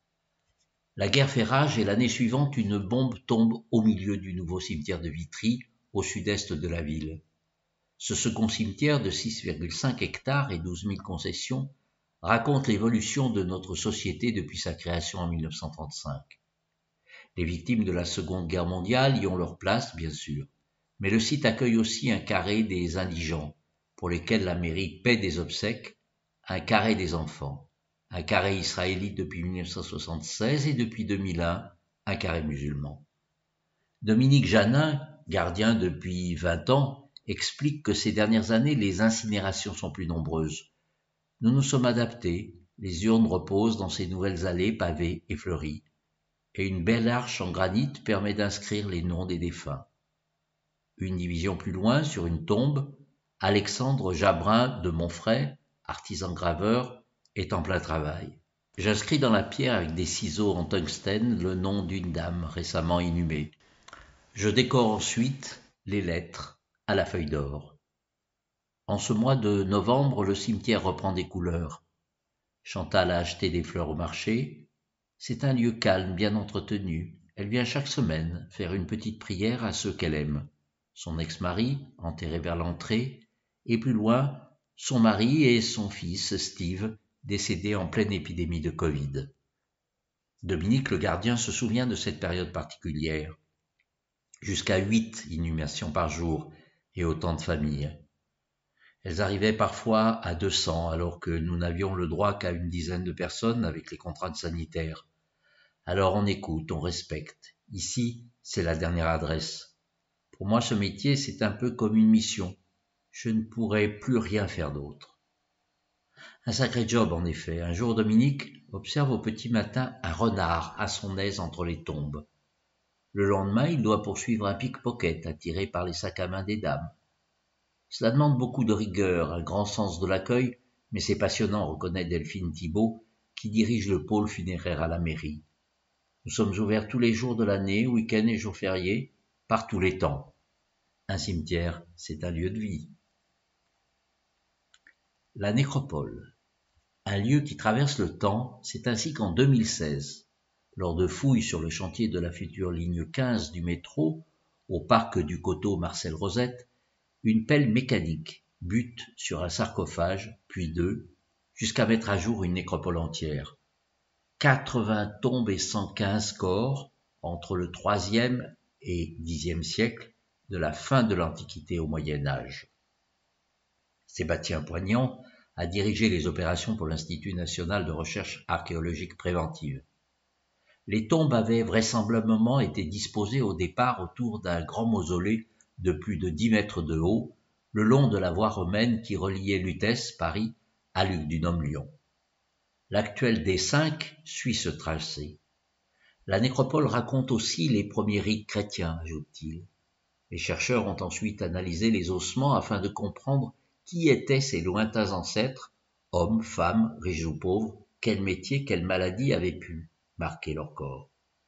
La guerre fait rage et l'année suivante, une bombe tombe au milieu du nouveau cimetière de Vitry, au sud-est de la ville. Ce second cimetière de 6,5 hectares et 12 000 concessions raconte l'évolution de notre société depuis sa création en 1935. Les victimes de la Seconde Guerre mondiale y ont leur place, bien sûr, mais le site accueille aussi un carré des indigents, pour lesquels la mairie paie des obsèques, un carré des enfants, un carré israélite depuis 1976 et depuis 2001, un carré musulman. Dominique Janin, gardien depuis 20 ans, explique que ces dernières années, les incinérations sont plus nombreuses. Nous nous sommes adaptés, les urnes reposent dans ces nouvelles allées pavées et fleuries, et une belle arche en granit permet d'inscrire les noms des défunts. Une division plus loin, sur une tombe, Alexandre Jabrin de Montfray, artisan graveur, est en plein travail. J'inscris dans la pierre avec des ciseaux en tungstène le nom d'une dame récemment inhumée. Je décore ensuite les lettres à la feuille d'or. En ce mois de novembre, le cimetière reprend des couleurs. Chantal a acheté des fleurs au marché. C'est un lieu calme, bien entretenu. Elle vient chaque semaine faire une petite prière à ceux qu'elle aime. Son ex-mari, enterré vers l'entrée, et plus loin, son mari et son fils, Steve, décédé en pleine épidémie de Covid. Dominique le gardien se souvient de cette période particulière. Jusqu'à 8 inhumations par jour et autant de familles. Elles arrivaient parfois à 200 alors que nous n'avions le droit qu'à une dizaine de personnes avec les contraintes sanitaires. Alors on écoute, on respecte. Ici, c'est la dernière adresse. Pour moi, ce métier, c'est un peu comme une mission. Je ne pourrais plus rien faire d'autre. Un sacré job, en effet. Un jour, Dominique observe au petit matin un renard à son aise entre les tombes. Le lendemain, il doit poursuivre un pickpocket attiré par les sacs à main des dames. Cela demande beaucoup de rigueur, un grand sens de l'accueil, mais c'est passionnant, reconnaît Delphine Thibault, qui dirige le pôle funéraire à la mairie. Nous sommes ouverts tous les jours de l'année, week-ends et jours fériés, par tous les temps. Un cimetière, c'est un lieu de vie. La nécropole. Un lieu qui traverse le temps, c'est ainsi qu'en 2016, lors de fouilles sur le chantier de la future ligne 15 du métro, au parc du Coteau Marcel Rosette, une pelle mécanique bute sur un sarcophage, puis 2, jusqu'à mettre à jour une nécropole entière. 80 tombes et 115 corps entre le IIIe et Xe siècle, de la fin de l'Antiquité au Moyen Âge. Sébastien Poignant a dirigé les opérations pour l'Institut national de recherche archéologique préventive. Les tombes avaient vraisemblablement été disposées au départ autour d'un grand mausolée de plus de 10 mètres de haut, le long de la voie romaine qui reliait Lutèce, Paris, à Luc du Nome-Lyon. L'actuel D5 suit ce tracé. La nécropole raconte aussi les premiers rites chrétiens, ajoute-t-il. Les chercheurs ont ensuite analysé les ossements afin de comprendre qui étaient ces lointains ancêtres, hommes, femmes, riches ou pauvres, quel métier, quelle maladie avaient pu marquer leur corps.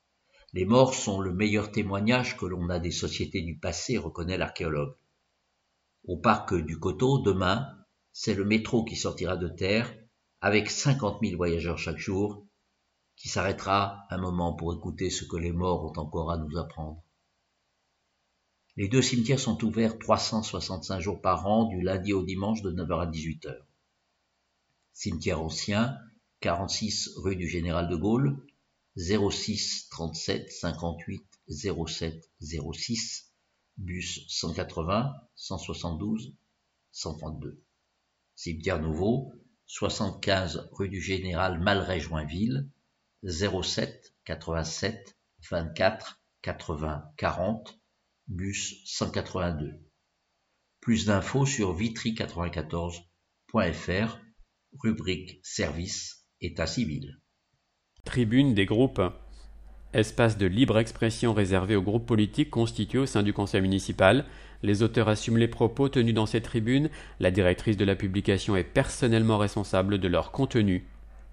Les morts sont le meilleur témoignage que l'on a des sociétés du passé, reconnaît l'archéologue. Au parc du Coteau, demain, c'est le métro qui sortira de terre, avec 50 000 voyageurs chaque jour, qui s'arrêtera un moment pour écouter ce que les morts ont encore à nous apprendre. Les 2 cimetières sont ouverts 365 jours par an, du lundi au dimanche de 9h à 18h. Cimetière ancien, 46 rue du Général de Gaulle, 06 37 58 07 06, bus 180 172 132. Cimetière nouveau, 75 rue du Général Malray-Joinville, 07 87 24 80 40, bus 182. Plus d'infos sur vitry94.fr, rubrique service, état civil. Tribune des groupes. Espace de libre expression réservé aux groupes politiques constitués au sein du conseil municipal. Les auteurs assument les propos tenus dans ces tribunes. La directrice de la publication est personnellement responsable de leur contenu.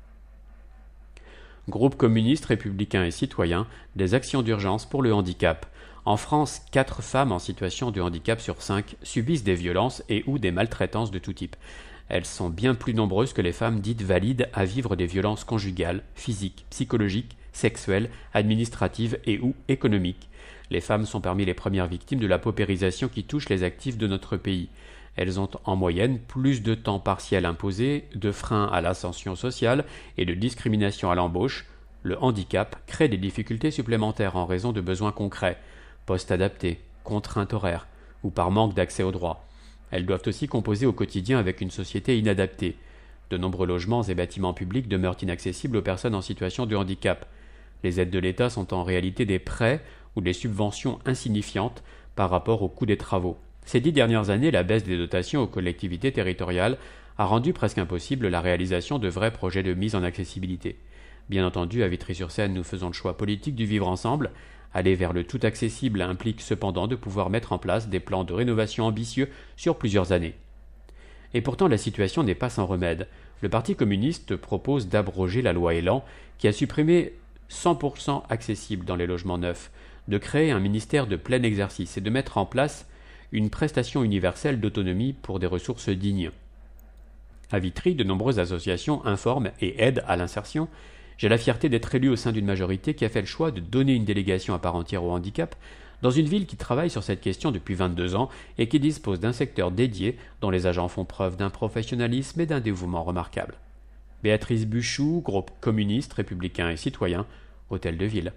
Groupe communiste, républicain et citoyen, des actions d'urgence pour le handicap. En France, 4 femmes en situation de handicap sur 5 subissent des violences et ou des maltraitances de tout type. Elles sont bien plus nombreuses que les femmes dites valides à vivre des violences conjugales, physiques, psychologiques, sexuelles, administratives et ou économiques. Les femmes sont parmi les premières victimes de la paupérisation qui touche les actifs de notre pays. Elles ont en moyenne plus de temps partiel imposé, de freins à l'ascension sociale et de discrimination à l'embauche. Le handicap crée des difficultés supplémentaires en raison de besoins concrets, postes adaptés, contraintes horaires ou par manque d'accès aux droits. Elles doivent aussi composer au quotidien avec une société inadaptée. De nombreux logements et bâtiments publics demeurent inaccessibles aux personnes en situation de handicap. Les aides de l'État sont en réalité des prêts ou des subventions insignifiantes par rapport au coût des travaux. Ces 10 dernières années, la baisse des dotations aux collectivités territoriales a rendu presque impossible la réalisation de vrais projets de mise en accessibilité. Bien entendu, à Vitry-sur-Seine, nous faisons le choix politique du vivre ensemble. Aller vers le tout accessible implique cependant de pouvoir mettre en place des plans de rénovation ambitieux sur plusieurs années. Et pourtant, la situation n'est pas sans remède. Le Parti communiste propose d'abroger la loi Elan, qui a supprimé 100% accessible dans les logements neufs, de créer un ministère de plein exercice et de mettre en place une prestation universelle d'autonomie pour des ressources dignes. À Vitry, de nombreuses associations informent et aident à l'insertion. J'ai la fierté d'être élu au sein d'une majorité qui a fait le choix de donner une délégation à part entière au handicap dans une ville qui travaille sur cette question depuis 22 ans et qui dispose d'un secteur dédié dont les agents font preuve d'un professionnalisme et d'un dévouement remarquable. Béatrice Buchou, groupe communiste, républicain et citoyen, Hôtel de Ville.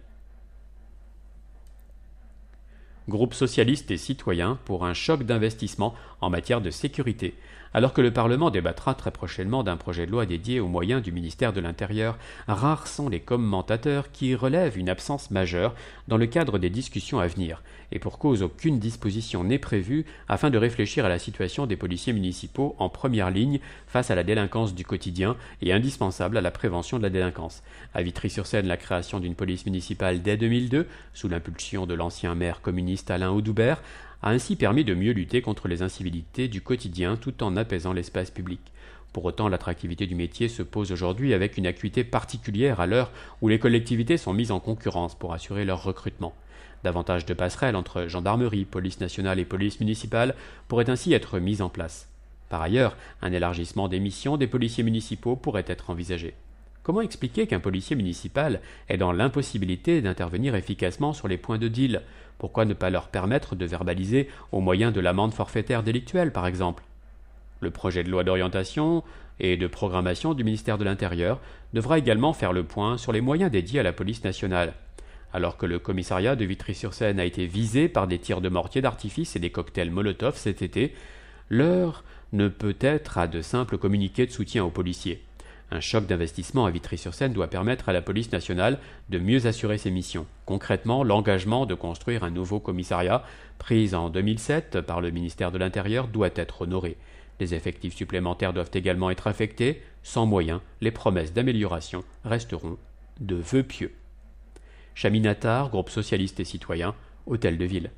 Groupe socialiste et citoyen pour un choc d'investissement en matière de sécurité. Alors que le Parlement débattra très prochainement d'un projet de loi dédié aux moyens du ministère de l'Intérieur, rares sont les commentateurs qui relèvent une absence majeure dans le cadre des discussions à venir, et pour cause aucune disposition n'est prévue afin de réfléchir à la situation des policiers municipaux en première ligne face à la délinquance du quotidien et indispensable à la prévention de la délinquance. À Vitry-sur-Seine, la création d'une police municipale dès 2002, sous l'impulsion de l'ancien maire communiste Alain Audoubert, a ainsi permis de mieux lutter contre les incivilités du quotidien tout en apaisant l'espace public. Pour autant, l'attractivité du métier se pose aujourd'hui avec une acuité particulière à l'heure où les collectivités sont mises en concurrence pour assurer leur recrutement. Davantage de passerelles entre gendarmerie, police nationale et police municipale pourraient ainsi être mises en place. Par ailleurs, un élargissement des missions des policiers municipaux pourrait être envisagé. Comment expliquer qu'un policier municipal est dans l'impossibilité d'intervenir efficacement sur les points de deal ? Pourquoi ne pas leur permettre de verbaliser au moyen de l'amende forfaitaire délictuelle, par exemple ? Le projet de loi d'orientation et de programmation du ministère de l'Intérieur devra également faire le point sur les moyens dédiés à la police nationale. Alors que le commissariat de Vitry-sur-Seine a été visé par des tirs de mortier d'artifice et des cocktails Molotov cet été, l'heure ne peut être à de simples communiqués de soutien aux policiers. Un choc d'investissement à Vitry-sur-Seine doit permettre à la police nationale de mieux assurer ses missions. Concrètement, l'engagement de construire un nouveau commissariat, pris en 2007 par le ministère de l'Intérieur, doit être honoré. Les effectifs supplémentaires doivent également être affectés. Sans moyens, les promesses d'amélioration resteront de vœux pieux. Chaminatar, groupe socialiste et citoyen, Hôtel de Ville.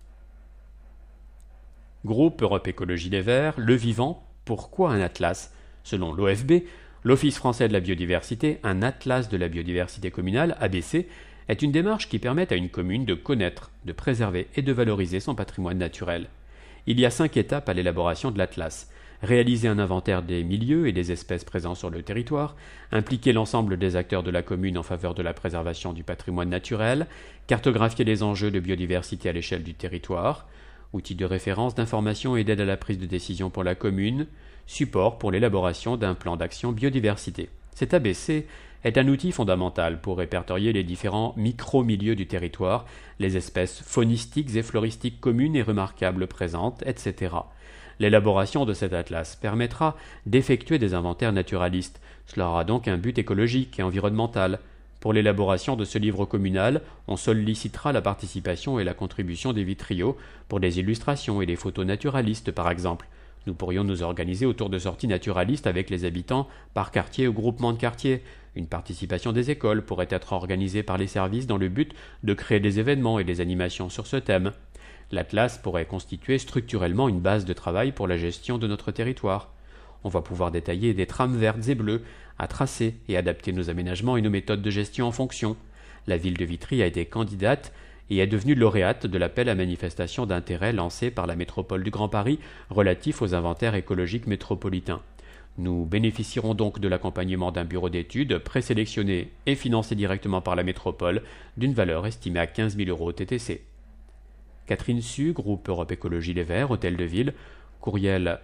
Groupe Europe Écologie Les Verts, Le Vivant, pourquoi un atlas ? Selon l'OFB, l'Office français de la biodiversité, un atlas de la biodiversité communale, ABC, est une démarche qui permet à une commune de connaître, de préserver et de valoriser son patrimoine naturel. Il y a 5 étapes à l'élaboration de l'Atlas. Réaliser un inventaire des milieux et des espèces présents sur le territoire, impliquer l'ensemble des acteurs de la commune en faveur de la préservation du patrimoine naturel, cartographier les enjeux de biodiversité à l'échelle du territoire, outils de référence, d'information et d'aide à la prise de décision pour la commune, support pour l'élaboration d'un plan d'action biodiversité. Cet ABC est un outil fondamental pour répertorier les différents micro-milieux du territoire, les espèces faunistiques et floristiques communes et remarquables présentes, etc. L'élaboration de cet atlas permettra d'effectuer des inventaires naturalistes. Cela aura donc un but écologique et environnemental. Pour l'élaboration de ce livre communal, on sollicitera la participation et la contribution des vitriaux pour des illustrations et des photos naturalistes par exemple. Nous pourrions nous organiser autour de sorties naturalistes avec les habitants par quartier ou groupement de quartier. Une participation des écoles pourrait être organisée par les services dans le but de créer des événements et des animations sur ce thème. L'Atlas pourrait constituer structurellement une base de travail pour la gestion de notre territoire. On va pouvoir détailler des trames vertes et bleues à tracer et adapter nos aménagements et nos méthodes de gestion en fonction. La ville de Vitry a été candidate et est devenue lauréate de l'appel à manifestation d'intérêt lancé par la métropole du Grand Paris relatif aux inventaires écologiques métropolitains. Nous bénéficierons donc de l'accompagnement d'un bureau d'études présélectionné et financé directement par la métropole d'une valeur estimée à 15 000 € TTC. Catherine Su, groupe Europe Écologie Les Verts, Hôtel de Ville, courriel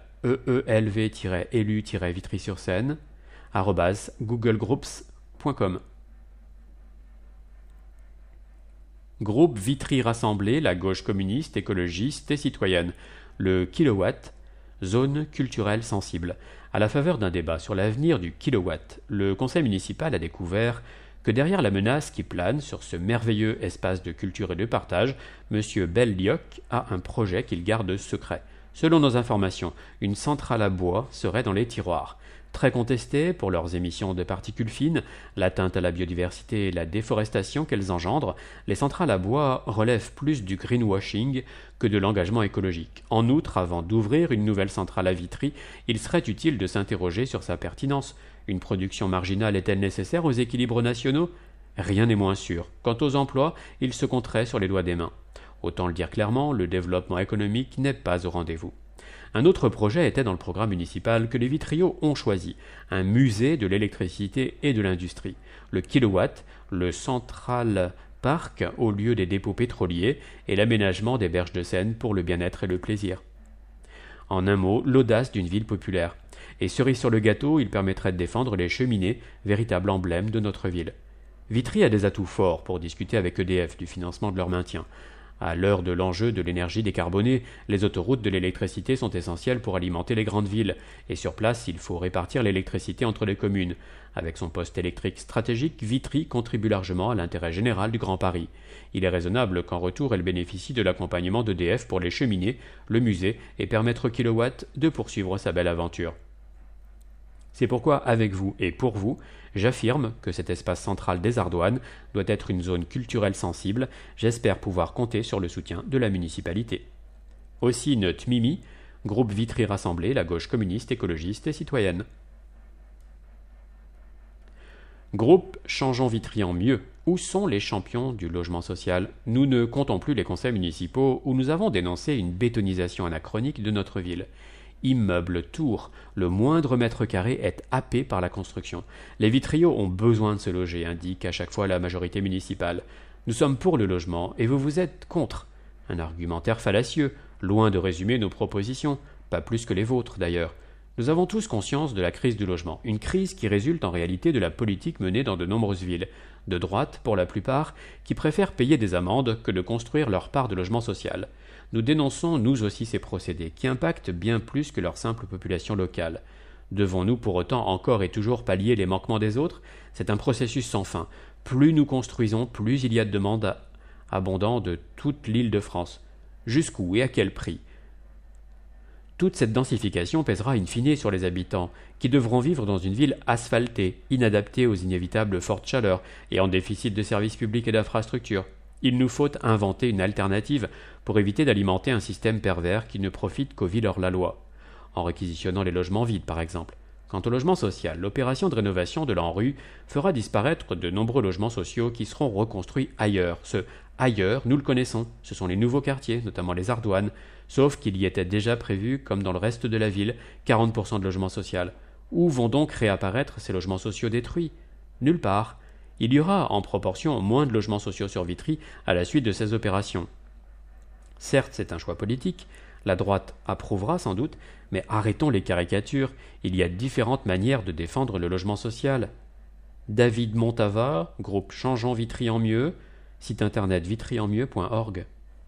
eelv-elu-vitry-sur-seine, @googlegroups.com. Groupe Vitry Rassemblée, la gauche communiste, écologiste et citoyenne. Le kilowatt, zone culturelle sensible. À la faveur d'un débat sur l'avenir du kilowatt, le conseil municipal a découvert que derrière la menace qui plane sur ce merveilleux espace de culture et de partage, M. Bellioc a un projet qu'il garde secret. Selon nos informations, une centrale à bois serait dans les tiroirs. Très contestées pour leurs émissions de particules fines, l'atteinte à la biodiversité et la déforestation qu'elles engendrent, les centrales à bois relèvent plus du greenwashing que de l'engagement écologique. En outre, avant d'ouvrir une nouvelle centrale à Vitry, il serait utile de s'interroger sur sa pertinence. Une production marginale est-elle nécessaire aux équilibres nationaux ? Rien n'est moins sûr. Quant aux emplois, ils se compteraient sur les doigts des mains. Autant le dire clairement, le développement économique n'est pas au rendez-vous. Un autre projet était dans le programme municipal que les Vitriaux ont choisi, un musée de l'électricité et de l'industrie. Le kilowatt, le central parc au lieu des dépôts pétroliers et l'aménagement des berges de Seine pour le bien-être et le plaisir. En un mot, l'audace d'une ville populaire. Et cerise sur le gâteau, il permettrait de défendre les cheminées, véritable emblème de notre ville. Vitry a des atouts forts pour discuter avec EDF du financement de leur maintien. À l'heure de l'enjeu de l'énergie décarbonée, les autoroutes de l'électricité sont essentielles pour alimenter les grandes villes, et sur place, il faut répartir l'électricité entre les communes. Avec son poste électrique stratégique, Vitry contribue largement à l'intérêt général du Grand Paris. Il est raisonnable qu'en retour, elle bénéficie de l'accompagnement d'EDF pour les cheminées, le musée et permettre au kilowatt de poursuivre sa belle aventure. C'est pourquoi, avec vous et pour vous, j'affirme que cet espace central des Ardoines doit être une zone culturelle sensible. J'espère pouvoir compter sur le soutien de la municipalité. Aussi note Mimi, groupe Vitry Rassemblée, la gauche communiste, écologiste et citoyenne. Groupe Changeons Vitry en mieux. Où sont les champions du logement social ? Nous ne comptons plus les conseils municipaux où nous avons dénoncé une bétonisation anachronique de notre ville. Immeuble, tour, le moindre mètre carré est happé par la construction. Les Vitriaux ont besoin de se loger, indique à chaque fois la majorité municipale. Nous sommes pour le logement et vous êtes contre. Un argumentaire fallacieux, loin de résumer nos propositions, pas plus que les vôtres d'ailleurs. Nous avons tous conscience de la crise du logement, une crise qui résulte en réalité de la politique menée dans de nombreuses villes, de droite pour la plupart, qui préfèrent payer des amendes que de construire leur part de logement social. Nous dénonçons nous aussi ces procédés, qui impactent bien plus que leur simple population locale. Devons-nous pour autant encore et toujours pallier les manquements des autres ? C'est un processus sans fin. Plus nous construisons, plus il y a de demandes abondantes de toute l'île de France. Jusqu'où et à quel prix ? Toute cette densification pèsera in fine sur les habitants, qui devront vivre dans une ville asphaltée, inadaptée aux inévitables fortes chaleurs et en déficit de services publics et d'infrastructures. Il nous faut inventer une alternative pour éviter d'alimenter un système pervers qui ne profite qu'aux villes hors la loi, en réquisitionnant les logements vides par exemple. Quant au logement social, l'opération de rénovation de l'ANRU fera disparaître de nombreux logements sociaux qui seront reconstruits ailleurs. Ce ailleurs, nous le connaissons, ce sont les nouveaux quartiers, notamment les Ardoines, sauf qu'il y était déjà prévu, comme dans le reste de la ville, 40% de logements sociaux. Où vont donc réapparaître ces logements sociaux détruits? Nulle part. Il y aura, en proportion, moins de logements sociaux sur Vitry à la suite de ces opérations. Certes, c'est un choix politique, la droite approuvera sans doute, mais arrêtons les caricatures, il y a différentes manières de défendre le logement social. David Montava, groupe Changeons Vitry en mieux, site internet vitryenmieux.org.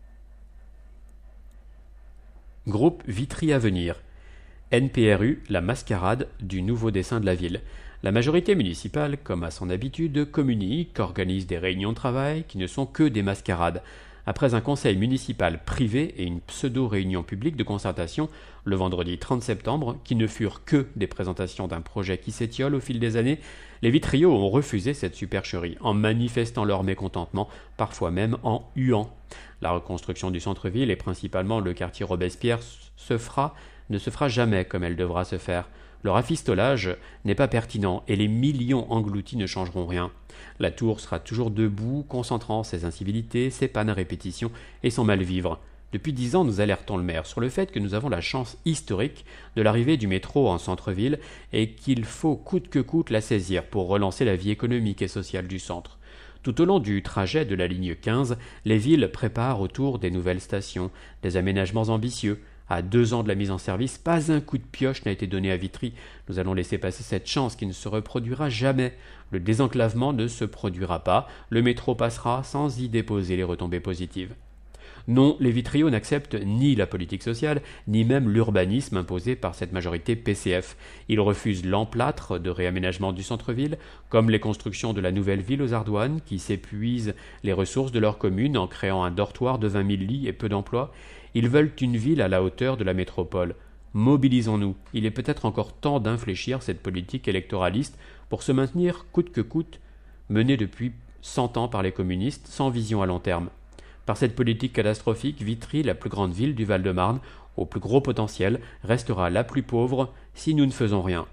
Groupe Vitry Avenir. NPRU, la mascarade du nouveau dessin de la ville. La majorité municipale, comme à son habitude, communique, organise des réunions de travail qui ne sont que des mascarades. Après un conseil municipal privé et une pseudo-réunion publique de concertation le vendredi 30 septembre, qui ne furent que des présentations d'un projet qui s'étiole au fil des années, les Vitriots ont refusé cette supercherie, en manifestant leur mécontentement, parfois même en huant. La reconstruction du centre-ville et principalement le quartier Robespierre ne se fera jamais comme elle devra se faire. Le rafistolage n'est pas pertinent et les millions engloutis ne changeront rien. La tour sera toujours debout, concentrant ses incivilités, ses pannes à répétition et son mal-vivre. Depuis 10 ans, nous alertons le maire sur le fait que nous avons la chance historique de l'arrivée du métro en centre-ville et qu'il faut coûte que coûte la saisir pour relancer la vie économique et sociale du centre. Tout au long du trajet de la ligne 15, les villes préparent autour des nouvelles stations, des aménagements ambitieux. À 2 ans de la mise en service, pas un coup de pioche n'a été donné à Vitry. Nous allons laisser passer cette chance qui ne se reproduira jamais. Le désenclavement ne se produira pas, le métro passera sans y déposer les retombées positives. Non, les Vitriots n'acceptent ni la politique sociale, ni même l'urbanisme imposé par cette majorité PCF. Ils refusent l'emplâtre de réaménagement du centre-ville, comme les constructions de la nouvelle ville aux Ardoines, qui s'épuisent les ressources de leur commune en créant un dortoir de 20 000 lits et peu d'emplois. Ils veulent une ville à la hauteur de la métropole. Mobilisons-nous. Il est peut-être encore temps d'infléchir cette politique électoraliste pour se maintenir coûte que coûte, menée depuis 100 ans par les communistes, sans vision à long terme. Par cette politique catastrophique, Vitry, la plus grande ville du Val-de-Marne, au plus gros potentiel, restera la plus pauvre si nous ne faisons rien.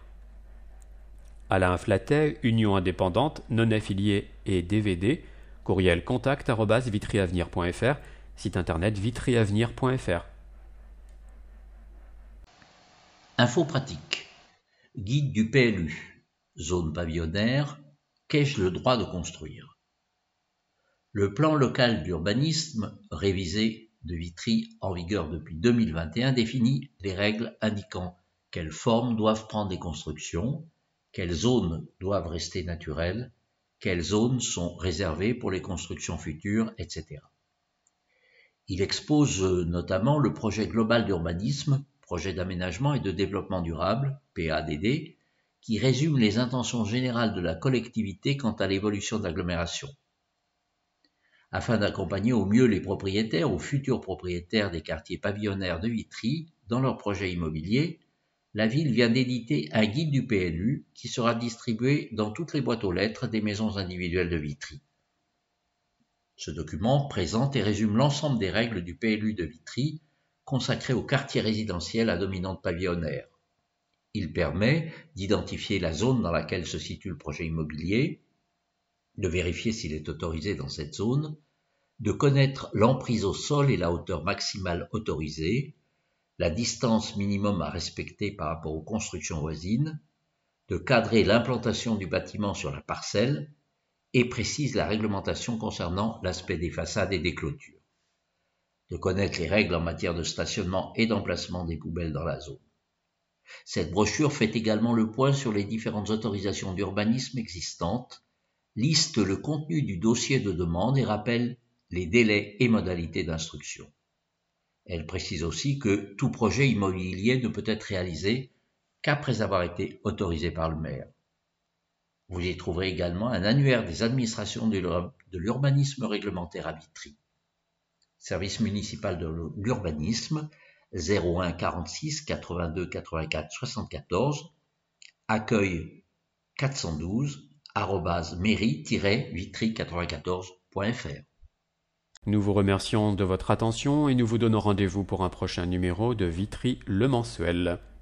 Alain Flatet, Union indépendante, non affiliée et DVD, courriel contact@vitryavenir.fr, site internet vitryavenir.fr. Info pratique. Guide du PLU. Zone pavillonnaire. Qu'ai-je le droit de construire? Le plan local d'urbanisme, révisé de Vitry en vigueur depuis 2021, définit les règles indiquant quelles formes doivent prendre les constructions, quelles zones doivent rester naturelles, quelles zones sont réservées pour les constructions futures, etc. Il expose notamment le projet global d'urbanisme, projet d'aménagement et de développement durable, PADD, qui résume les intentions générales de la collectivité quant à l'évolution de l'agglomération. Afin d'accompagner au mieux les propriétaires ou futurs propriétaires des quartiers pavillonnaires de Vitry dans leurs projets immobiliers, la ville vient d'éditer un guide du PLU qui sera distribué dans toutes les boîtes aux lettres des maisons individuelles de Vitry. Ce document présente et résume l'ensemble des règles du PLU de Vitry consacrées aux quartiers résidentiels à dominante pavillonnaire. Il permet d'identifier la zone dans laquelle se situe le projet immobilier, de vérifier s'il est autorisé dans cette zone, de connaître l'emprise au sol et la hauteur maximale autorisée, la distance minimum à respecter par rapport aux constructions voisines, de cadrer l'implantation du bâtiment sur la parcelle et précise la réglementation concernant l'aspect des façades et des clôtures, de connaître les règles en matière de stationnement et d'emplacement des poubelles dans la zone. Cette brochure fait également le point sur les différentes autorisations d'urbanisme existantes, liste le contenu du dossier de demande et rappelle les délais et modalités d'instruction. Elle précise aussi que tout projet immobilier ne peut être réalisé qu'après avoir été autorisé par le maire. Vous y trouverez également un annuaire des administrations de l'urbanisme réglementaire à Vitry. Service municipal de l'urbanisme 01 46 82 84 74, accueil 412 @mairie-vitry94.fr. Nous vous remercions de votre attention et nous vous donnons rendez-vous pour un prochain numéro de Vitry le mensuel.